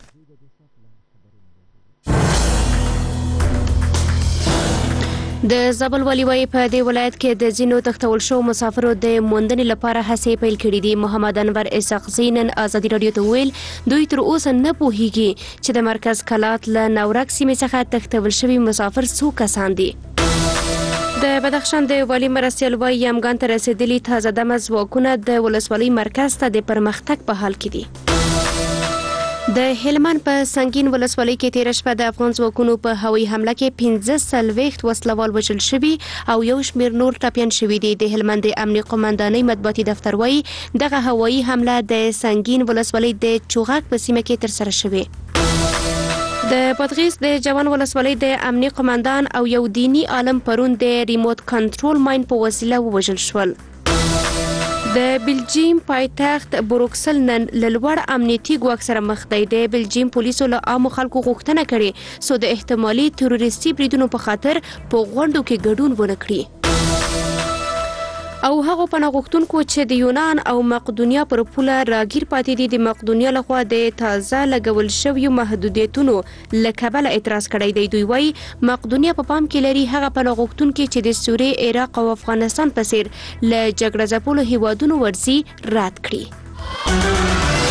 د زابل والي وايي په دې ولایت کې د زینو تختول شو مسافرو د موندنې لپاره هڅې پیل کړې دي. محمد انور اسحاقزی نن ازادي رادیو ته ویل دوی تر اوسه نه پوهیږي چې د مرکز کلات له نورک سیمې څخه تختول شوي مسافر څو کسان دي. د بدخشان د والي مرستیال وايي یمګان ته رسیدلي تازه دمه ځواکونه د ولسوالۍ مرکز ته د پرمختګ په حال کې دي. د هلمند په سنگین ولسوالۍ کې تیر شپه د افغان ځواکونو په هوایي حمله کې پنځه څلوېښت وسلوال وژل شوي او یو شمېر نور ټپیان شوي دي. د هلمند امنیه قومندانۍ مطبوعاتي دفتر وايي دغه هوایي حمله د سنگین ولسوالۍ د چوغک په سیمه کې ترسره شوې. د بادغیس د جوان ولسوالۍ د امنیه قومندان او یو دینی عالم پرون د ریموټ کنټرول ماین په وسیله ووژل شول. د بلجیم پایتخت بروکسل نن لوړ امنیتي ګواښ سره مخ دی. د بلجیم پولیسو له عامو خلکو غوښتنه کړې سو د احتمالي تروریستي بریدونو په خاطر په غونډو کې ګډون ونه کړي. او هغه پناه غوښتونکو چې د یونان او مقدونیا پر پوله راګیر پاتې دي د مقدونیا لخوا د تازه لګول شویو محدودیتونو له کبله اعتراض کړی دی. دوی وايي مقدونیا په پام کې لري هغه پناه غوښتونکي چې د سوریې، عراق او افغانستان په څیر له جګړه ځپلو هیوادونو ورځي رد کړي.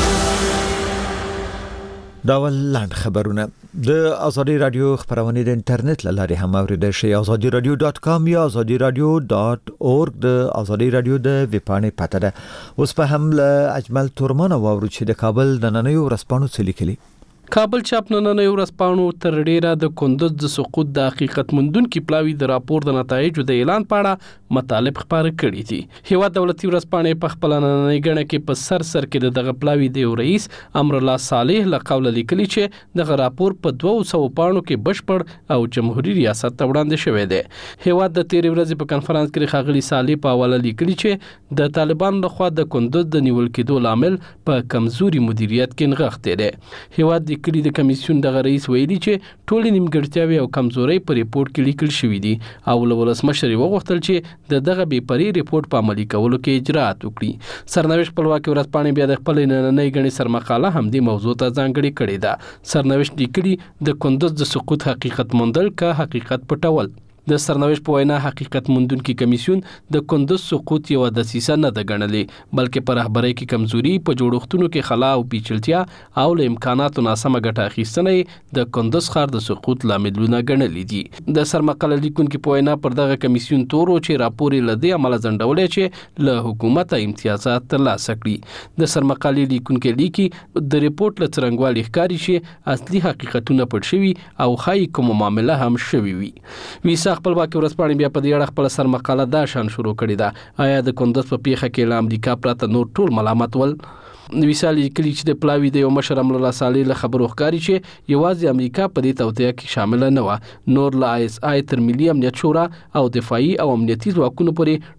دا ول لاند خبرونه د ازادي رادیو خبرونه د انټرنیټ لارې هم اوریدل شي. ازادي رادیو ډاټ کام یا ازادي رادیو ډاټ اورګ د ازادي رادیو د ویبپاڼې پته ده. اوس په هم له اجمل تورمان واورو چې د کابل د نننیو ورځپاڼو څه لیکلي. کابل چاپ نننیو ورځپاڼو تر ډیره د کندوز د سقوط د حقیقت مندونکو پلاوی د راپور د نتایجو د اعلان پاړه مطالب خبره کړي دي. هیوا دولتي ورځپاڼې په خپل نننۍ غړنه کې په سر سر کې دغه پلاوی د رئیس امر الله صالح له قوله لیکلي چې دغه راپور په دوه سوه پاڼو کې بشپړ او جمهوریت ریاست ته وړاندې شوی دی. هیوا د تیر ورځې په کانفرنس کې خاغلی صالح په حواله لیکلي چې د طالبان لخوا د کندوز د نیول کېدو لامل په کمزوري مدیریت کې نغښتې ده. هیوا د کلی د کمیسیون دغه رئیس ویلي چې ټول نیمګړتیاوې او کمزوري په ریپورت کې لیکل شوې دي او له ولسمشر وغوښتل چې د دغه بې پرې ریپورت په عملي کولو کې اجرات وکړي. سرنوشت خپلواکي ورځپاڼې بیا د خپل نننۍ غړي سرمقاله هم د موضوع ته ځانګړې کړې ده. سرنوشت لیکلي د کندوز د سقوط حقیقت موندل کا حقیقت پټول. د سرنوشت په وینا حقیقت موندونکو کمیسیون د کندوز سقوط یو د سیسه نه د غنلې بلکې پر رهبرۍ کې کمزوري په جوړښتونو کې خلا او پیچلتیا او له امکاناتو ناسمه ګټه اخیستنې د کندوز ښار د سقوط لاملونه غنلې دي. د سرمقاله لیکونکو په وینا پر دغه کمیسیون تورو چې راپور لدی عمل ځنډولې چې له حکومت امتیازات ترلاسه کړي. د سرمقاله لیکونکو لیکي د ریپورت له څرنګوالي ښکاری شي اصلي حقیقتونه پټ شوي او خای کوم معاملې هم شوي وي. ویسا خپلواکي ورځپاڼې بیا په دې اړه خپل سرمقاله دا شان شروع کړې ده. آیا د کندوز په پیښه کې له امریکا پرته نور ټول ملامت ول؟ ویسال لیکلي چې د پلاوی د یو مشر امر الله صالح له خبرو ښکاري چې یوازې امریکا په دې توطیه کې شامل نه و، نور له آی اس آی تر ملي امنیت شورا او دفاعي او امنیتي ځواکونو پورې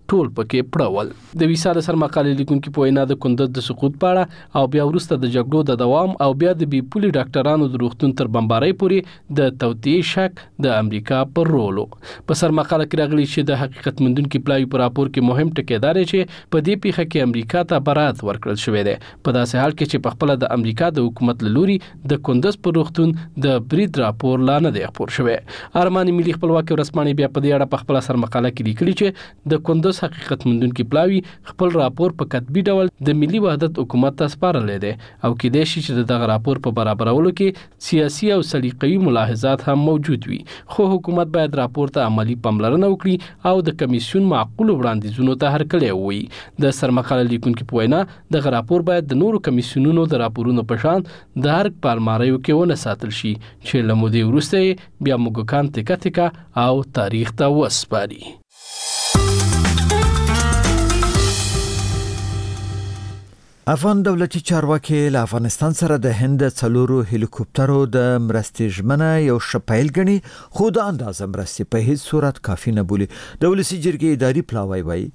ټول پکې پړول. د ویسا د سرمقالې لیکونکو په وینا د کندز د سقوط په اړه او بیا وروسته د جګړو د دوام او بیا د بي پولي ډاکټرانو د روغتون تر بمبارۍ پورې د توطئې شک د امریکا پر رولو. په سرمقاله کې راغلي چې د حقیقت موندونکو پلاوی پر راپور کې مهم ټکی دی چې په دې پیښه کې امریکا ته برات ورکړل شوې ده. په داسې حال کې چې په خپل د امریکا د حکومت لوري د کندز پر روغتون د برید راپور لا نه دی خپور شوی. ارماني ملي خپلواکي ورځپاڼې بیا په دې اړه په خپل سرمقاله کې لیکلي چې د کندز حقیقت موندونکو پلاوی خپل راپور په کتبي ډول د ملي وحدت حکومت ته سپارلی دی او کېدای شي چې دغه راپور په برابرولو کې سیاسي او سلیقوي ملاحظات هم موجود وي. خو حکومت باید راپور ته عملی پاملرنه وکړي او د کمیسیون معقول وړاندیزونو ته هرکلی ووایي. د سرمقاله لیکونکو په وینا دغه راپور باید د نورو کمیسیونونو د راپورونو په شان د هر پالماریو کې ونه ساتل شي چې له مودې وروسته بیا موږکان تکه تکه او تاریخ ته وسپاري. افغان دولتي چارواکي له افغانستان سره د هند څلورو هلیکوپټرو د مرستې ژمنه یو شپایل غني خو د اندازه مرستې په هیڅ صورت کافي نه بولي. د ولسی جرګې اداري پلاوی وایي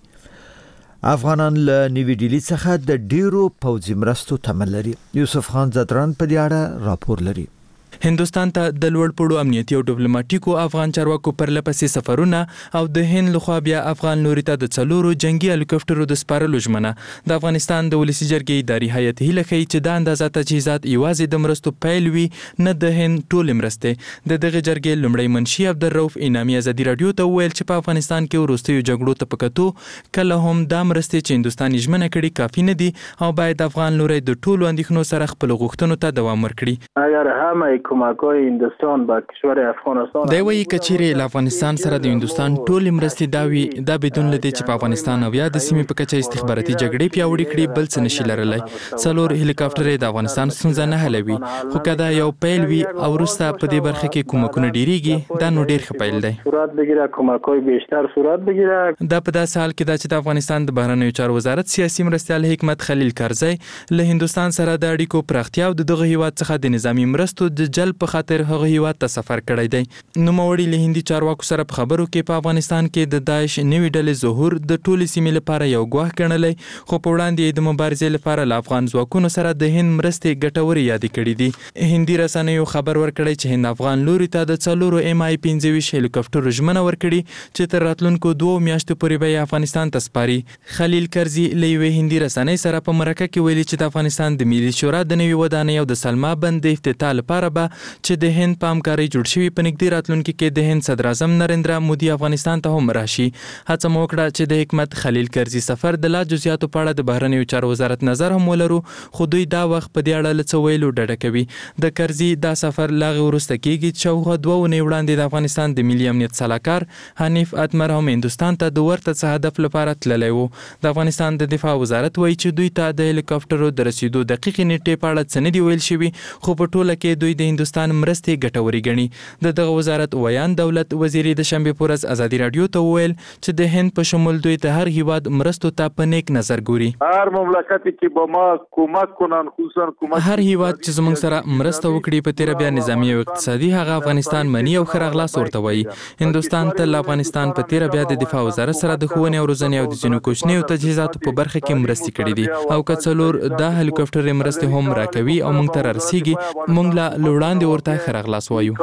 افغانان له نیوی ډیلی څخه د ډیرو پوځي مرستو تمه لري. یوسف خان زدران په دې اړه راپور لري. هندوستان ته د لوړ پوړو امنیتي او ډیپلوماټیکو افغان چارواکو پر لپسې سفرونه او د هند لخوا بیا افغان لوري ته د څلورو جنگي هلیکوپټرو د سپارلو ژمنه د افغانستان د ولسی جرګې اداري هیئت هیله کوي چې د اندازه تجهیزات یوازې د مرستو پیل وي نه د هند ټول مرستې. د دغه جرګې لومړی منشي عبدالرؤف انعامي ازادي رادیو ته ویل چې په افغانستان کې وروستیو جګړو ته پکتو کله هم دا مرستې چې هندوستان ژمنه کړي کافي نه دي او باید افغان لوري د ټولو اندېښنو سره خپل غوښتنو ته دوام ورکړي. اگر همه کمک‌های هندوستان به کشور افغانستان دی وایي کچېرې له افغانستان سره د هندوستان ټول مرستې دا وي دا بدون لدې چې په افغانستان او یا د سیمې په کچه استخباراتي جګړې پیاوړې کړي بل څه نشي لرلی. څلور هلیکاپټر د افغانستان ستونزه نه حلوي خو که دا یو پیل وي او وروسته په دې برخه کې کومکونه ډیریږي دا نو ډیر ښه پیل دی. صورت بگیره کمک‌های بیشتر صورت بگیره. دا په داسې حال کې دا چې د افغانستان د بهرنیو چارو وزارت سیاسي مرستیال حکمت خلیل کرزی له هندوستان سره د اړیکو پراختیا او دغه هیواد څخه د نظامی مرستو د جلب په خاطر هغه هیواد ته سفر کړی دی. نوموړي له هندي چارواکو سره په خبرو کې په افغانستان کې د داعش نوې ډلې ظهور د ټولې سیمې لپاره یو ګواښ ګڼلی خو په وړاندې د مبارزې لپاره له افغان ځواکونو سره د هند مرستې ګټورې یادې کړې دي. هندي رسنیو خبر ورکړی چې هند افغان لوري ته د څلورو ایم آی پنځه ویشت هلیکوپټرو ژمنه ورکړي چې تر راتلونکو دوو میاشتو پورې به یې افغانستان ته سپاري. خلیل کرزي له یوې هندي رسنۍ سره په مرکه کې ویلي چې د افغانستان د ملي شورا د نوې ودانۍ او د سلما بند د افتتاح لپاره به چې د هند په همکارۍ جوړ شوي په نږدې راتلونکي کې د هند صدر اعظم نریندرا مودي افغانستان ته هم راشي. هڅه مو وکړه چې د حکمت خلیل کرزي سفر د لا جزئیاتو په اړه د بهرنیو چارو وزارت نظر هم ولرو خو دوی دا وخت په دې اړه له څه ویلو ډډه کوي. د کرزي دا سفر لا غ وروسته کېږي چې شاوخوا دوه اونۍ وړاندې د افغانستان د ملي امنیت سلاکار حنیف اتمر هم هندوستان ته د ورته څه هدف لپاره تللی و. د افغانستان د دفاع وزارت وایي چې دوی ته د هلیکوپټرو د رسیدو دقیقې نیټې په اړه څه نه دي ویل شوي خو په ټوله کې دوی د هندوستان مرستې ګټورې ګڼي. د دغه وزارت ویان دولت وزیري د شنبې په ورځ ازادي رادیو ته وویل چې د هند په شمول دوی د هر هیواد مرستو ته په نیک نظر ګوري. هر مملکت کې به ما کومک کنن خصوصا کومک هر هیواد چې زموږ سره مرسته وکړي په تیر بیا نظامی او اقتصادي هغه افغانستان منی او خراغلاس ورته وایي. هندوستان ته افغانستان په تیر بیا د دفاع وزارت سره د ښوونې او روزنې او د ځینو کوچنیو تجهیزاتو په برخه کې مرستې کړې دي او کڅلور د هلیکوپټر مرستې هم راکوي او موږ ته رسیږي موږ لا لوړاندې ورته خراغلاس وایو.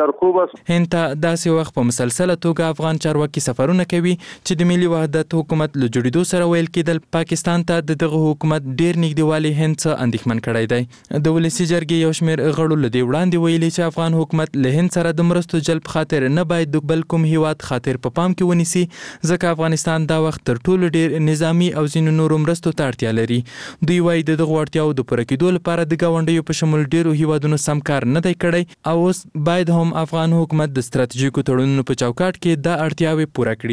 هند ته داسې وخت په مسلسله توګه افغان چارواکي سفرونه کوي چې د ملي وحدت حکومت له جوړېدو سره ویل کېدل پاکستان ته د دغه حکومت ډیر نږدېوالی هند څخه اندېښمن کړی دی. د ولسي جرګې یو شمېر غړو له دې وړاندې ویلي چې افغان حکومت له هند سره د مرستو جلب خاطر نه باید د بل کوم هیواد خاطر په پام کې ونیسي ځکه افغانستان دا وخت تر ټولو ډیر نظامی او ځینو نورو مرستو ته اړتیا لري. دوی وایي د دغو اړتیاو د پوره کېدو لپاره د ګاونډیو په شمول ډیرو هیوادونو سم کار نه دی کړی او اوس باید هم افغان حکومت د ستراتیژیکو تړونونو په چوکاټ کې دا اړتیاوې پوره کړي.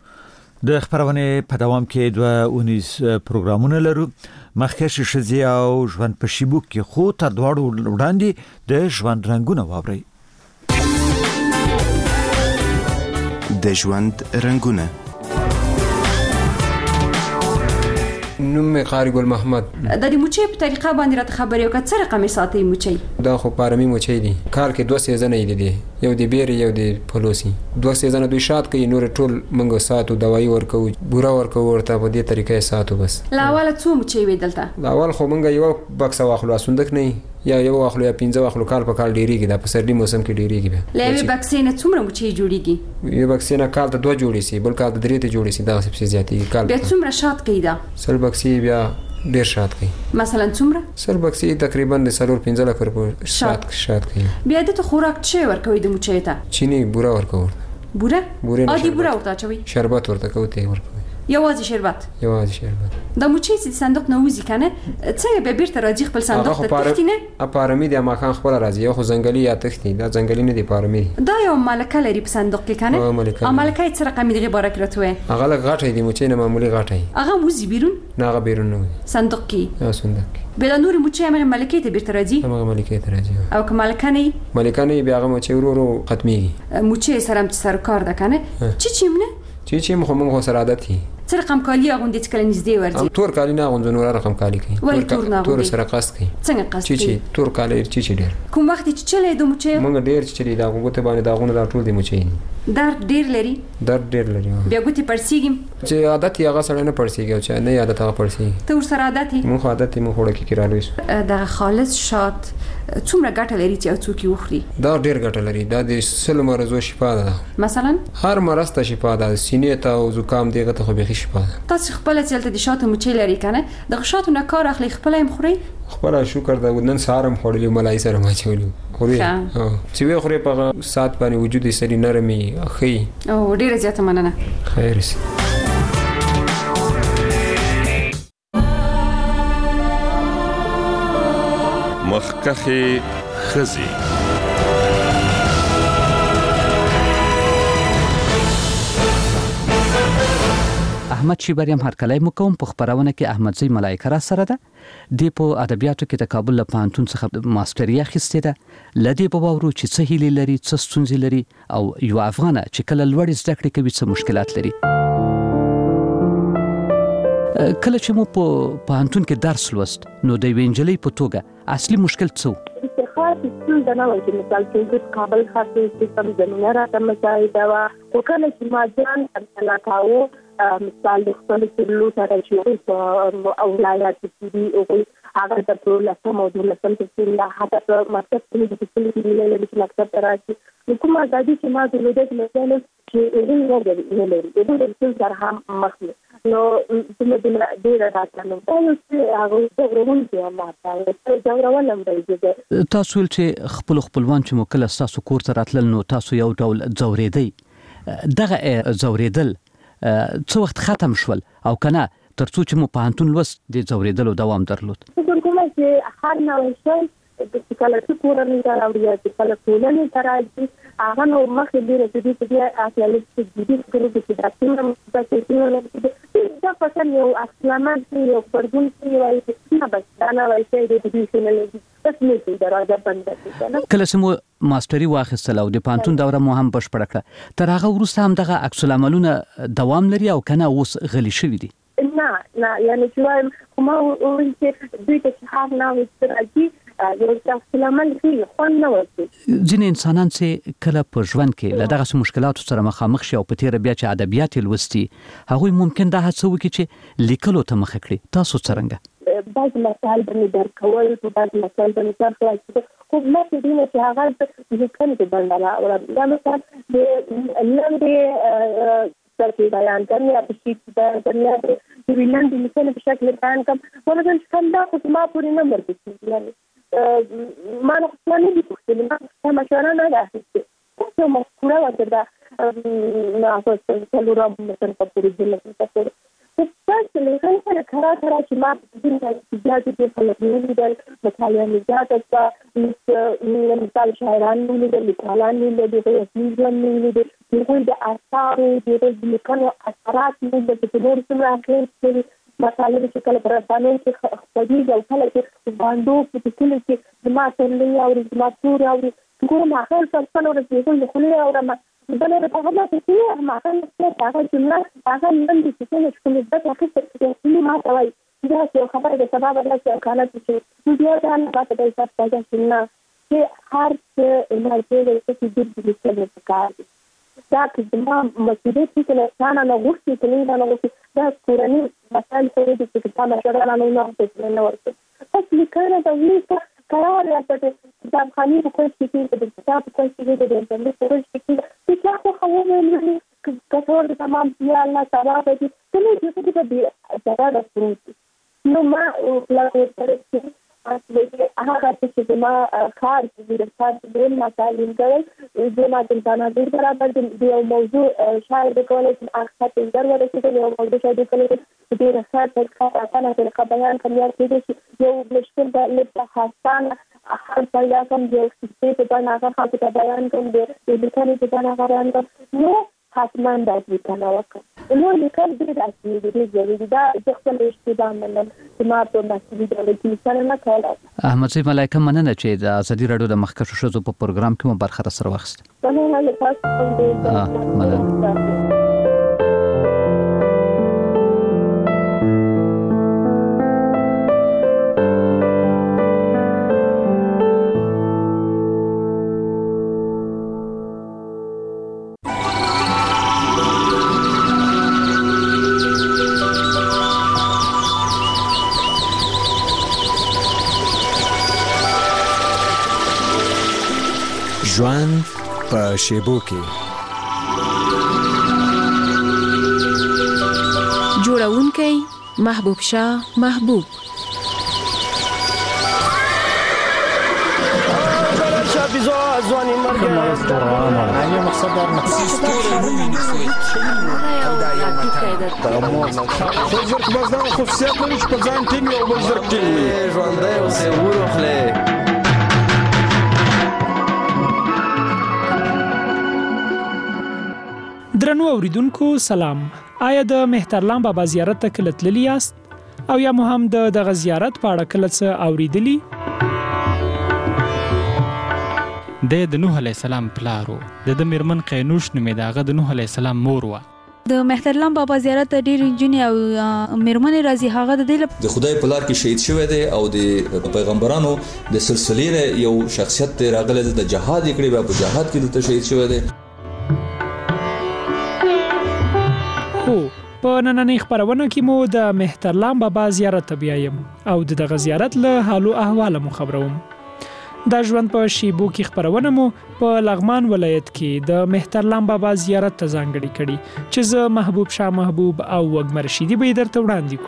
د خبرونې په دوام کې دوه اونیز پروګرامونه لرو. مخکښ ښځې او ژوند په شیبو کې خو تر دواړو وړاندې د ژوند رنګونه واورئ. د ژوند رنګونه نوم مې قاری ګل محمد. د دې موچي په طریقه باندې راته خبرې وکړه څه رقم ساتي موچي؟ دا خو پارمي موچي دي. کال کې دوه سیزنه یې دي. یو د بیر یو د پلوسی. دوه سیزنه دوی شات کوي نور ټول منګو ساتو دوايي ورکو بورا ورکو ورته په دې طریقې ساتو بس. لا اول څو موچي وې دلته؟ لا اول خو منګه یو بکس واخلو صندوق نه یا یو واخلو یا پنځه واخلو کال په کال ډیریږي دا په سردي موسم کې ډیریږي به. لا یو بکس نه څومره موچي جوړیږي؟ یو بکس نه کال ته دوه جوړی سي بل کال ته درې ته جوړی سي دا څه زیاتې کال. بیا څومره شات کوي دا؟ سل بکسي بیا ډیر شات کوي. مثلا څومره؟ سل بکسي تقریبا د سلور پنځه لک روپیه شات شات کوي. بیا د خوراک څه ورکوي د موچي ته؟ چینی بورا ورکوي. بورا؟ بورا ادي بورا ورته چوي. شربت ورته کوي ورکوي. یوازې شربت. یوازې شربت. د موچي چې صندوق نه وځي کنه څنګه به بیرته راځي خپل صندوق ته تختینه؟ ا پارمي د ماخان خپل راځي یو خو ځنګلي یا تختی دا ځنګلي نه دی پارمي. دا یو ملکه لري په صندوق کې کنه؟ ا ملکه. ا ملکه څه رقم دی غبره کړته؟ هغه لږ غټه دی موچي نه معمولی غټه. هغه وځي بیرون؟ نه هغه بیرون نه وځي. صندوق کې. ا صندوق کې. بل نور موچي هغه ملکه ته بیرته راځي؟ هغه ملکه ته راځي. او که ملکه نه؟ ملکه نه بیا هغه موچي ورو ورو ختميږي. موچي سره هم سرکار ده کنه؟ چی چیمنه؟ چی چی مخ مخ سره عادت دي. څه رقم کالی اغوندې چې کله نږدې ورځي؟ ام تور کالی نه اغوندو نور رقم کالی کوي. ولې تور نه تور سره قصد کوي. څنګه قصد کوي؟ چی چی تور کالی چی چی ډیر. کوم وخت چې چلې د موچي؟ مونږ ډیر چې دا غوته باندې دا غونه دا ټول دی موچي. درد ډیر لري؟ درد ډیر لري. بیا ګوتې پړسیږي؟ چې عادت یې هغه سره نه پړسیږي او چې نه عادت هغه پړسیږي. ته ور سره عادت یې؟ مونږ عادت یې مونږ وړه کې کړالو. دا خالص شات څومره ګټه لري چې څوک یې وخوري؟ دا ډیر ګټه لري. دا د سل مرزو شفا ده. مثلا هر مرز ته شفا ده. سینې ته او زکام دیغه ته خو به شفا ده. تاسو خپل چلته د شاتو موچي لري کنه؟ د شاتو نه کار اخلي خپل هم خوري؟ خپل شکر ده ودنن سارم خورلې ملای سره ما چولې. خوري. او چې وی خوري په سات باندې وجود یې سړي نرمي اخی. او ډیره زیاته مننه. خیر سي. مخکخي خزي احمد شیبری هم هرکلی مو کوم په خبرونه کې احمدزی ملائکه را سره ده. د په ادبیاتو کې د کابل له پوهنتون څخه ماستري اخیستې ده. لدی په باورو چې څه هیلې لري څه ستونزې لري او یو افغان چې کله لوړ زده کړې کوي څه مشکلات لري. کله چې مو په پوهنتون کې درس لوست نو د وینجلې په توګه اصلي مشکل څه و؟ خاص څه د نه وایي مثال چې د کابل خاصه سیستم زمينه راته مساعده وا او کله چې ما ځان اصلا کاوه مثال د خپل سلو سره چې او ولایت کې او هغه د ټول لاسه موضوع لسم چې لا حتی په مکتب کې د خپل کې د مکتب راځي نو کومه ځای چې ما د لوډ مثال چې یې نه غوډه نه لري د دې سره هم مخله نو څه د ډیره راځنه دا چې هغه د ورون کې ما ته دا ورول هم دی. تاسو چې خپل خپلوان چې مو کله تاسو کور ته راتلل نو تاسو یو ډول ځورېدی دغه ځورېدل څو وخت ختم شول او کنه ترڅو چې مو پوهنتون لوست د ځورېدلو دوام درلود؟ کومه چې هر نوې شی د کله چې کورنۍ ته راوړي چې کله ټولنې ته راځي هغه نو مخکې ډېرې د دې چې اصلي چې د دې کړو چې دا څنګه مستقیم دا فکر یو اصلاً یو پرګون چې وایي چې نه بس دا نه وایي چې د دې څنګه بس نه دروازه بند کړه. کله چې مو ماستري واخیستل او د پوهنتون دوره مو هم بشپړه کړه تر هغه وروسته هم دغه عکس العملونه دوام لري او کنه اوس غلي شوي دي؟ نه نه یعنی چې وایم کومه وایي چې دوی ته هر نه وستراږي یو څه لمن کې خو نه وځي. ځینې انسانان چې کله په ژوند کې له دغه مشکلاتو سره مخامخ شي او په تیر بیا چې ادبیات لوستي هغوی ممکن دا هڅه وکړي چې لیکلو ته مخه کړي. تاسو څرنګه؟ بعض مسائل باندې درکول په بعض مسائل باندې تاسو خو ما ته دینه چې هغه د ځکه باندې او دا مثلا د نن د بیان کرنے یا بشیت بیان کرنے یا ویلن دی مثال په شکل بیان کوم ولکه څنګه خو ما پوری نه مرګ یعنی ما نه څنګه دي په ما مشوره نه راځي څه مشوره وکړه نه تاسو څلور مثلا په پوری دي نه تاسو تاسو له څنګه سره کارا کارا چې ما په دې کې چې د خلکو د مطالعه نجات او مثال شاعران نو د لیکوالان نو د فلسفیان نو د دوی د آثار د لیکنو اثرات نو د څلور سره اخلي مطالعه چې کله پر باندې چې خپلې او کله چې باندې په ټول کې ما څنګه او ما پور او کوم اخر څه څنګه ورته د خلې او ما بلې په هغه کې ما هغه څه هغه جمله هغه نن د څه چې کوم د تاسو په څیر ما توای دا یو خبره د سبب الله چې کانه چې بیا دا نه پاتې د حساب څنګه نه چې هر څه مالته چې د دې څه څه کار دا چې ما مسؤلیت کې نه ځان نه غوښتي چې نه نه غوښتي دا کورنۍ مسائل څه دي چې تاسو سره نه نه ورته نه ورته اصلي کار دا ویسه قرار راځي چې خاني په کوم شي کې د کتاب په کوم شي کې د انټرنیټ په کوم شي کې چې تاسو خو مې کټور د تمام یا الله تعالی دې څه دې چې په دې دا راځي نو ما لا ورته چې هغه چې ما کار کوي د کار د مسائل کوي د ما د انسان د برابر د یو موضوع شاید د کولای شي اخته د ضرورت چې یو موضوع شاید د کولای شي د رسالت په کار کنه د بیان کوي چې یو مشکل د لږه خاصانه هر څه یا کوم یو څه په باندې هغه خاطر بیان کوي د لیکنې په باندې بیان کوي نو حتما دا ځکه وکړه نو لیکل دې راځي دې ضروري دا د خپل اشتباه منل چې ما په مسؤلیت کې سره نه کوله احمد سي ملایکه مننه چې د ازادي رادیو د مخکښو شوزو په پروګرام کې مو برخه سره واخیست مننه له تاسو څخه مننه ژوند په شیبو کې جوړونکی محبوب شاه محبوب ځواني مرګ نه مقصد دا مقصد خو زرق بس دا خصوصیت لري چې په ځان ټینګ او بل زرق ټینګ ژوندی اوسې وروخلې درنو اوریدونکو سلام آیا د مهترلام بابا زیارت ته کله تللی یاست او یا مو هم د دغه زیارت په اړه کله څه اوریدلی د نوح علی السلام پلارو د د میرمن قینوش نومې دغه د نوح علی السلام مور و د مهترلام بابا زیارت ته ډیر جنې او میرمن راځي هغه د دې د خدای په لار کې شهید شوی دی او د پیغمبرانو د سلسلې یو شخصیت دی راغلی د جهاد کړي په جهاد کې د شهید شوی دی په نننۍ خبرونه کې مو د مهترلام بابا زیارت ته بیایم او د دغه زیارت له حالو احوال مو خبروم دا ژوند په شیبو کې خبرونه مو په لغمان ولایت کې د مهترلام بابا زیارت ته ځانګړي کړي چې زه محبوب شاه محبوب او وګمر رشیدي به درته وړاندې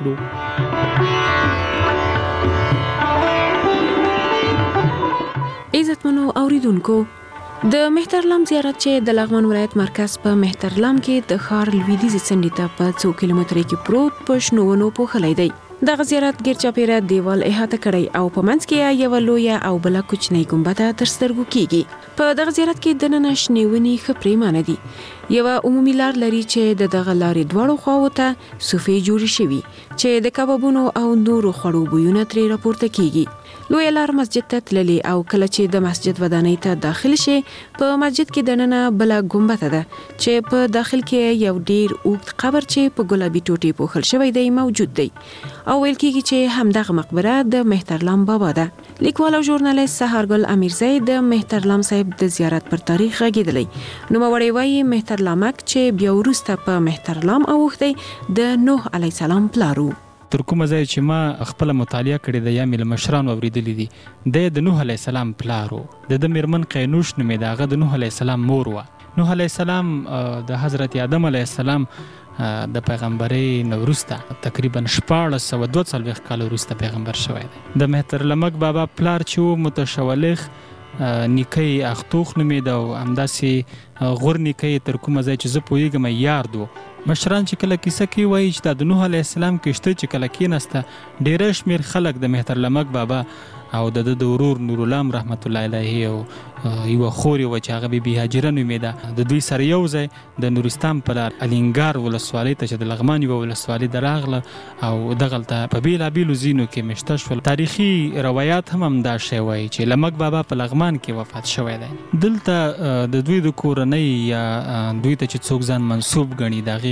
کړو عزتمنو اوریدونکو د مهترلام زیارت چې د لغمان ولایت مرکز په مهترلام کې د ښار لویدیځ څنډې ته په څو کیلومتره کې پروت په شنو ونو پوښلی دی دغه زیارت ګرچاپیره دیوال احاطه کړی او په منځ کې یو لویه او بله کوچنۍ ګنبده تر سترګو کیږي په دغه زیارت کې دننه شنې ونې ښه پریمانه دي یوه عمومي لار لري چې د دغه لارې دواړو خواو ته صوفې جوړې شوي چې د کبابونو او نورو خوړو بویونه ترې راپورته کیږي لویه لار مسجد ته تللی او کله چې د مسجد ودانۍ ته داخل شي په مسجد کې دننه بله ګنبده ده چې په داخل کې یو ډیر اوږد قبر چې په ګلابي ټوټې پوښل شوی دی موجود دی او ویل کېږي چې همدغه مقبره د مهترلام بابا ده لیکوال او ژورنالیست سهارګل امیرزی د مهترلام صاحب د زیارت پر تاریخ غږېدلی نوموړی وایي مهترلامک چې بیا وروسته په مهترلام اوښتی د نوح علیه السلام پلارو تر کومه ځای چې ما خپل مطالعه کړې ده یا مې له مشرانو اوریدلي دي د د نوح علیه السلام پلارو د د میرمن قینوش نومې د هغه د نوح علیه السلام مور وه نوح علیه السلام د حضرت آدم علیه السلام د پیغمبرۍ نه وروسته تقریبا شپاړس سوه دوه څلوېښت کاله وروسته پیغمبر شوی دی د مهترلمک بابا پلار چې و متشولخ نیکۍ اختوخ نومېده او همداسې غور نیکۍ تر کومه ځای چې زه پوهېږم یار دو مشران چې کله کیسه کوي وایي چې دا د نوح علیه السلام کشته چې کله کېناسته ډېری شمېر خلک د مهترلمک بابا او د د ورور نورالام رحمت الله علیه او یوه خور یې وه چې هغه بیبي هاجره نومېده د دوی سره یو ځای د نورستان په لار الینګار ولسوالۍ ته چې د لغمان یوه ولسوالۍ ته راغله او دغلته په بېلابېلو ځینو کې مېشته شول تاریخي روایات هم همدا شی وایي چې لمک بابا په لغمان کې وفات شوی دی دلته د دوی د کورنۍ یا دوی ته چې څوک ځان منسوب ګڼي د هغې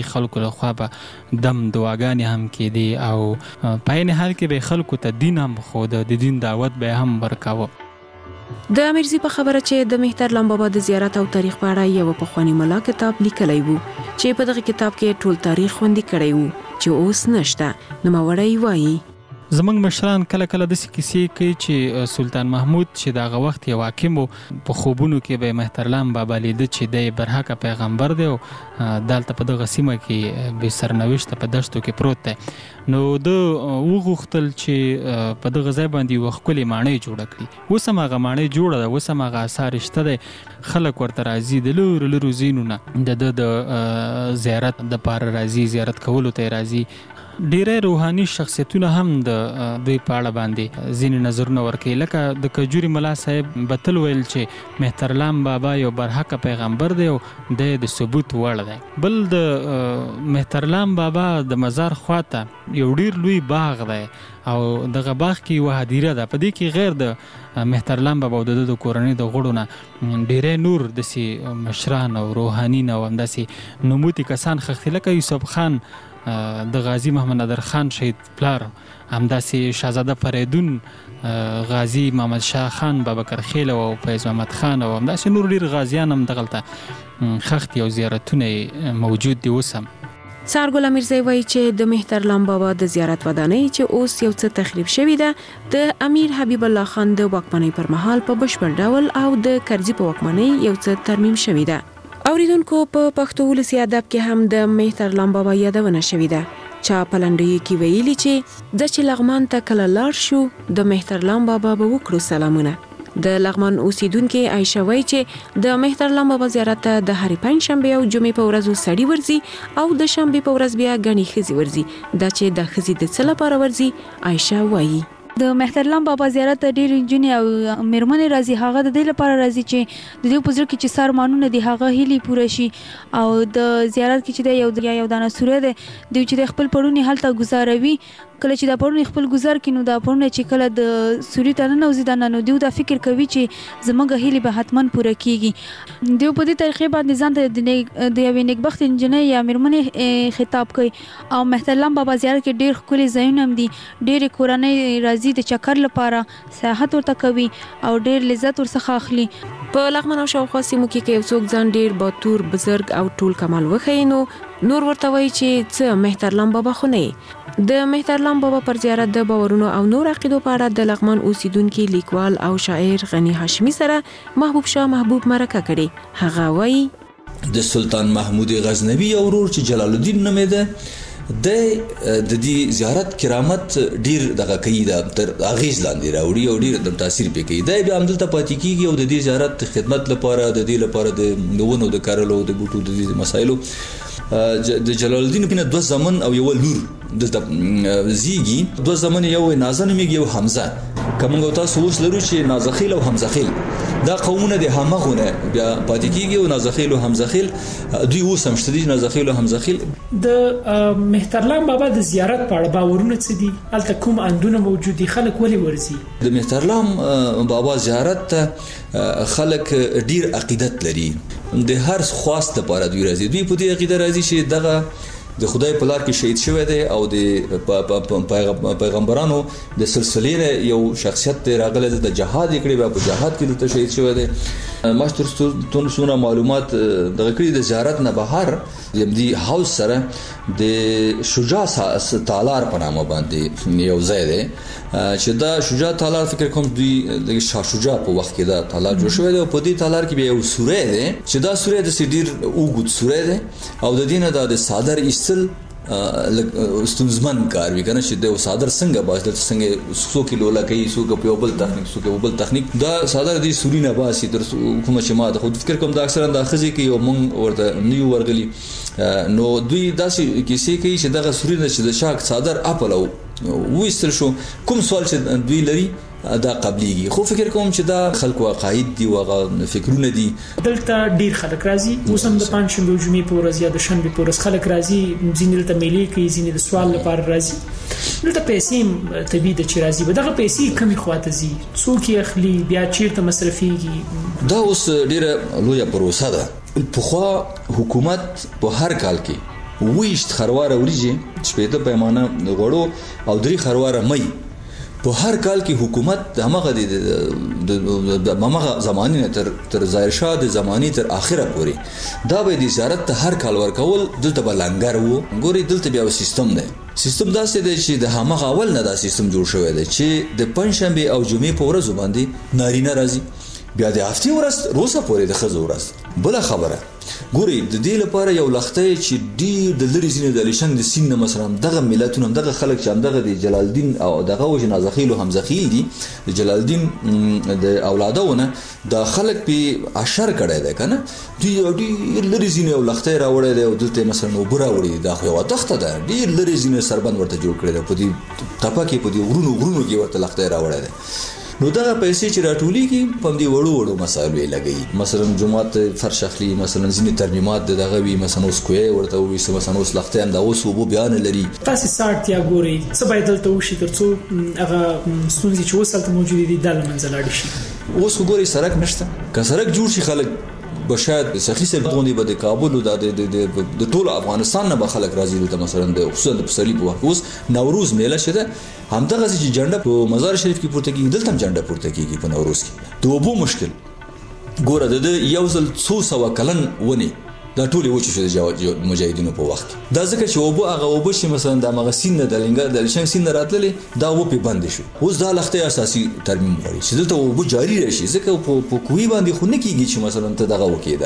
خلکو له خوا به دم دعاګانې هم کېدې او په عین حال کې به خلکو ته دین هم ښوده، د دین دعوت به هم ورکاوه. د امیرزي په خبره چې د مهترلام بابا د زیارت او تاریخ په اړه یو پخوانی ملا کتاب لیکلی وو چې په دغه کتاب کې ټول تاریخ خوندي کړی وو چې اوس نشته. نوموړی وایي زمونږ مشران کله کله داسې کیسې کوي چې سلطان محمود چې دغه وخت یو حاکم و، په خوبونو کې به مهترلام بابا لیده چې دی برحقه پیغمبر دی او دلته په دغه سیمه کې بې سرنوشته په دشتو کې پروت دی. نو د وغوښتل چې په دغه ځای باندې یوه ښکلې ماڼۍ جوړه کړي. اوس هم هغه ماڼۍ جوړه ده، اوس هم هغه اثار شته دی، خلک ورته راځي، د لرو لرو ځایونو نه د ده د زیارت دپاره راځي، زیارت کولو ته یې راځي. ډیری روحاني شخصیتونه هم د دوی په اړه باندې ځینې نظرونه ورکوي، لکه د کجوري ملا صاحب به تل ویل چې مهترلام بابا یو برحقه پیغمبر دی او دی د ثبوت وړ دی. بل د مهترلام بابا د مزار خواته یو ډیر لوی باغ دی او دغه باغ کې یوه هدیره ده، په دې کې غیر د مهترلام بابا او د د کورنۍ د غړو نه ډیری نور داسې مشران او روحانین او همداسې نوموتي کسان ښخ، لکه یوسف خان د غازی محمد نادر خان شهید پلار، همداسې شهزاده فریدون، غازی محمد شاه خان، بابکر خیل او فیض محمد خان او همداسې نور ډیر غازیان هم دغلته خښ دي او زیارتونه موجود دي اوس هم. سارګل امیرزی وایي چې د مهترلام بابا د زیارت ودانۍ چې اوس یو څه تخریب شوې ده د امیر حبیب الله خان د واکمنۍ پر مهال په بشپړ ډول او د کرزي په واکمنۍ یو څه ترمیم شوې ده. اوریدونکو په پښتو ولسي ادب کې هم د مهترلام بابا یادونه شوې ده. چا په لنډیو کې ویلي چې د چې لغمان ته کله لاړ شو د مهترلام بابا به وکړو سلامونه. د لغمان اوسیدونکو عایشه وایي چې د مهترلام بابا زیارت ته د هرې پنځشنبې او جمعې په ورځو سړي ورځي او د شنبې په ورځ بیا ګڼې ښځې ورځي. دا چې د ښځې د څه لپاره ورځي عایشه وایي د مهترلام بابا زیارت ته ډېر نجونې او میرمنې راځي. هغه د دې لپاره راځي چې د دې په زړه کې چې څه ارمانونه دي هغه هیلې پوره شي او د زیارت کې چې د یو یو دانه سوری دی دوی چې د خپل پړونی هلته ګزاروي. کله چې دا پړونی خپل گزار کینو دا پړونی چې کله د سوري ته نه نوځي دا نه دوی دا فکر کوي چې زموږ هیلې به حتمن پوره کیږي. دوی په دې طریقې باندې ځان ته د یوې نیکبخت انجنۍ یا میرمنې خطاب کوي او مهترلام بابا زیارت کې ډېر ښکلي ځایونه هم دي. ډېرې کورنۍ راځي د چکر لپاره، سیاحت ورته کوي او ډېر لذت ورڅخه اخلي. په لغمان او شاوخوا سیمو کې یو څوک ځان ډېر باتور، بزرګ او ټول کمال وښیي نو نور ورته وایي چې څه مهترلام بابا خو نه یې. د مهترلام بابا پر زیارت د باورونو او نور عقیدو په اړه د لغمان اوسیدونکو لیکوال او شاعر غنی هاشمی سره محبوب شاه محبوب مرکه کړي. هغه وایي د سلطان محمود غزنوي اورور چې جلال الدین نومېده د د دې زیارت کرامت ډیر دغه کوي د تر اغیز لاندې راوړي او ډیر د تاثیر پې کوي. دا بیا همدلته پاتې کیږي او د دې زیارت خدمت لپاره د دې لپاره د نوونو د کارلو د بوټو د دې مسایلو د جلال الدین په دوه زمن او یو لور د زیږي دوه زمن یو نازن میږي او حمزه کومه تاسو اوس لرو چې نازخیل او حمزخیل دا قومونه د همغونه بیا پاتې کیږي او نازخیل او حمزخیل دوی اوس هم شته دي. نازخیل او حمزخیل د مهترلام بابا د زیارت په اړه باورونه څه دي؟ هلته کوم اندونه موجود دي؟ خلک ولې ورځي؟ د مهترلام بابا زیارت ته خلک ډیر عقیدت لري، د هر خواست لپاره دوی راځي. دوی په دې عقیده راځي چې دغه د خدای په لار کې شهید شوی دی او د پیغمبرانو د سلسله یو شخصیت راغلی د جهاد کړي په جهاد کې د شهید شوی دی. ماشتر تون سونه معلومات دغه کړي د زیارت نه بهر د هاوس سره د شجاع تالار په نامه باندې یو ځای دی چې دا شجاع تالار فکر کوم دوی د شاه شجاع په وخت کې دا تالار جوړ شوی دی او په دې تالار کې یو سوری دی چې دا سوری د سډیر اوګد سوری دی او د دینه د صادر ایستل ستونزمن کار وی کنه چې د صادر څنګه باسل څنګه سو کیلو لکې سو په بل تخنیک سو په بل تخنیک دا صادر دي سورینه باسي در کوم چې ما د خود فکر کوم د اکثرا د خزي کې یو مونږ ورته نیو ورغلی نو دوی داسې کیسې کوي چې دغه سورینه چې د شاک صادر اپلو وېستل شو. کوم سوال چې دوی لري دا قبليږي خو فکر کوم چې دا خلکو عقاید دي او فکرونه دي. دلته ډیر خلک راځي اوس هم د پنځشنبه او جمعې په ورځ یا د شنبه په ورځ خلک راځي، ځینې دلته میلې کوي، ځینې د سوال لپاره راځي. دلته پیسې طبيعي د چې راځي به دغه پیسې کمی خواته ځي، څوک یې اخلي بیا چیرته مصرفيږي؟ دا اوس ډیره لویه پروسه ده. په خو حکومت په هر کال کې ویشت خرواره وریجې شپېته پیمانه غوړو او درې خرواره مې په هر کال کې حکومت هغه د هغه زمانې نه تر تر ظاهر شاه د زمانې تر اخره پورې دا به د زیارت ته هر کال ورکول دلته به لنګر وو. ګوري دلته بیا سیستم دی سیستم داسې دی چې د هغه اول نه دا سیستم جوړ شوی دی چې د پنځشنبه او جمعې په ورځ باندې نارینه راځي بیا د هفتې ورځ روزه پورې د ښځو ورځ. بله خبره ګوري د دې لپاره یو لخته چې ډیر د لری زینې د لشنګ د سین مثلا دغه ملتونه دغه خلک چې دغه د جلال الدین او دغه وجه نازخیل او حمزخیل دي د جلال الدین د اولادونه د خلک په اشر کړه ده کنه دوی ډیر لری زینې او لخته راوړل دی او دلته مثلا وبره وړي دا خو یو تخته ده ډیر لری زینې سربند ورته جوړ کړی ده په دې ټپه کې په دې غرونو غرونو کې ورته لخته راوړل دی. نو دغه پیسې چې راټولېږي په دې وړو وړو مسایلو یې لګي مثلا جمعات فرش اخلي مثلا ځینې ترمیمات د دغه وی مثلا اوس کوی ورته وي مثلا اوس لخته هم دا اوس وبو بیان لري تاسو ساعت یا ګوري څه باید دلته وشي ترڅو هغه ستونزې چې وسلته موجود دي د منځ لاړ شي. اوس ګوري سرک نشته که سرک جوړ شي خلک بشاید سخی سره غونډې به د کابل او د د ټول افغانستان نه به خلک راځي ته مثلا د خصوصا د پسرلی په وخت اوس نوروز میله شته همدغه چې جنډه په مزار شریف کې پورته کیږي دلته جنډه پورته کیږي په نوروز کې د وبو مشکل ګوره د یو ځل څو سو کلن ونی دا ټول وچ شو د مجاهدینو په وخت دا ځکه چې وبو هغه وبو چې مثلا د مغسین د لنګر د لشن سین راتللې دا وبو بند شو اوس دا لخته اساسي ترمیم غواړي چې دلته وبو جاری راشي ځکه په کوی باندې خو نه کیږي چې مثلا ته دغه وکي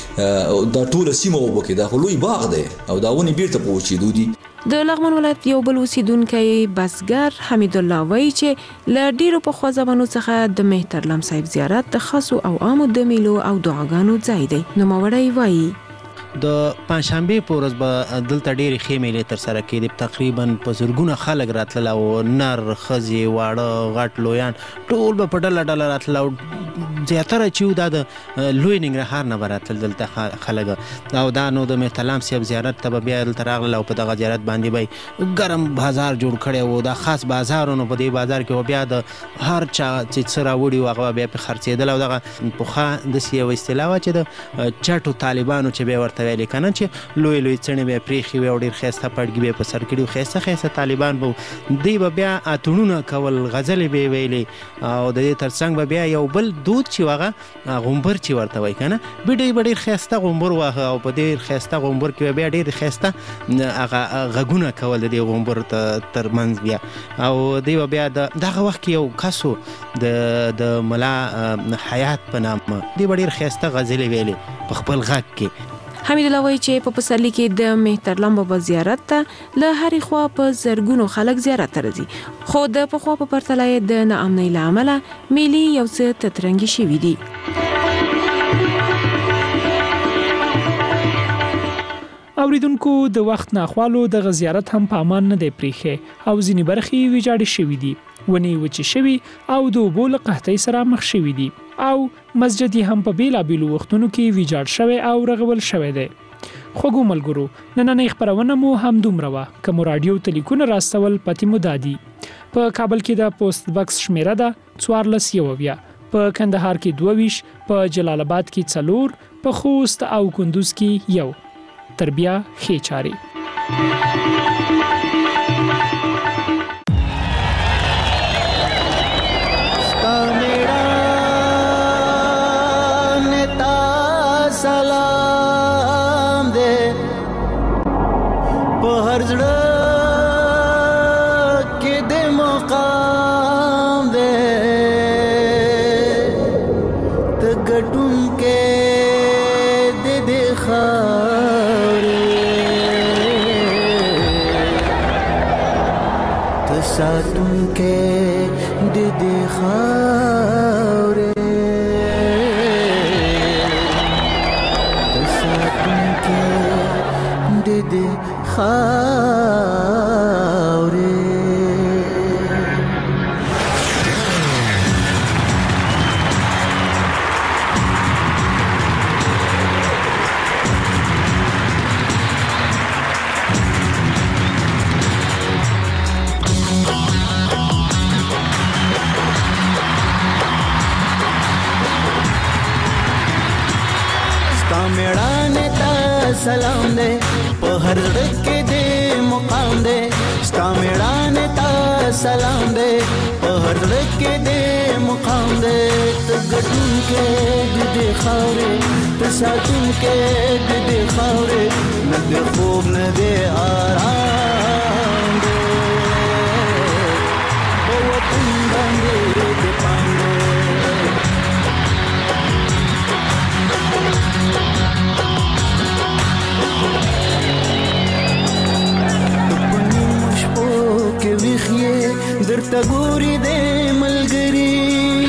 دا دا ټول سیمه وبو کې دا خو لوی باغ دی او دا ونی بیرته پوچیدو دي. د لغمان ولایت یو بل اوسیدونکی بزګر حمید الله وایي چې له ډیرو پخوا زمانو څخه د مهترلام صاحب زیارت د خاصو او عامو د میلو او دعاګانو ځای دی. نوموړی وایي د پنځشنبه په ورځ به دلته ډېرې ښې میلې ترسره کېدې تقریبا په زرګونه خلک راتلل او نر ښځې واړه غټ لویان ټول به په ډله ډله راتلل او زیاتره چې دا د لوی ننګرهار نه به راتلل دلته خلک او دا نو د مهترلام صاحب زیارت ته به بیا دلته راغلل او په دغه زیارت باندې به ګرم بازار جوړ کړی و دا خاص بازار نو په دې بازار کې بیا د هر چا چې څه راوړي و هغه بیا په خرڅېدل او دغه پخوا داسې یو اصطلاح وه چې د چټو طالبانو چې بیا ورته ویلې کنه چې لوی لوی څڼې به پریخي وي او ډېر ښایسته پړکي به په سر کړي ښایسته ښایسته طالبان به دوی به بیا اتڼونه کول غزلې به ویلې او د دې ترڅنګ به بیا یو بل دود چې هغه غومبر چې ورته وایي کنه به ډېر به ډېر ښایسته غومبر واهه او په ډېر ښایسته غومبر کې بیا ډېر ښایسته هغه غږونه کول د دې غومبر ترمنځ بیا او دوی به بیا دغه وخت کې یو کسو د د ملا حیات په نام دوی به ډېر ښایسته غزلې ویلې په خپل غږ کې. حمید الله وایي چې په پسرلي کې د مهترلام بابا زیارت ته له هرې خوا په زرګونو خلک زیارت ته راځي خو د پخوا په پرتله یې د ناامنۍ له امله میلې یو څه تترنګې شوي دي. اوریدونکو د وخت ناخوالو دغه زیارت هم په امان نه دی پریښی او ځینې برخې ویجاړې شوي دي ونې وچې شوي او د اوبو له قحطۍ سره مخ شوي دي او مسجد یې هم په بیلابیلو وختونو کې ویجاړ شوی او رغول شوی دی. خوږو ملګرو نننۍ خپرونه مو همدومره وه که مو راډیو ته لیکونه راستول پتې مو دادي. په کابل کې د پوسټ بکس شمیره ده څوارلس یوویه په کندهار کې دوه ویشت په جلال آباد کې څلور په خوست او کندوز کې یو. تر بیا ښې چارې. सातुन के दे खावरे सातुन के दे खावरे सलाम दे هر زړه کې دې مقام دې ستا میړانې ته سلام دې په هر زړه کې دې مقام دې ته ګټونکې د دې خاورې ته ساتونکې د دې خاورې نه دې خوب نه دې آرام دې په وطن باندې دې پام دې درته ګوري دې ملګری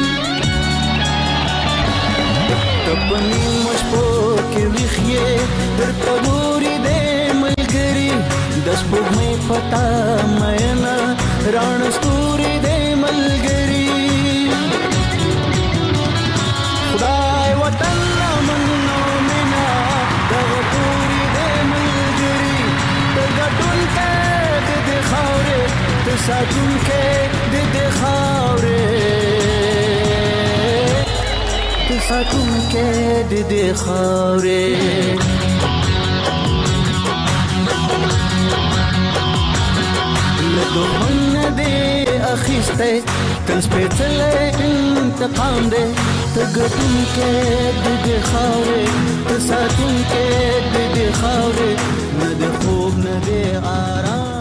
تپنی مشپو کې ویخې درته ګوري دې ملګری د سپوږمۍ پتا مېنا رڼ ستوري دې ملګری خدای وطن منو مینا د ګوري دې ملګری ته ګټون کې دې خاورې ساتون کې د دې خاورې ته ساتون کې د دې خاورې له دښمن دې اخیسته تل سپېڅلی انتقام دې ته ګټون کې د دې خاورې ته ساتون کې د دې خاورې نه د خوب نه د آرام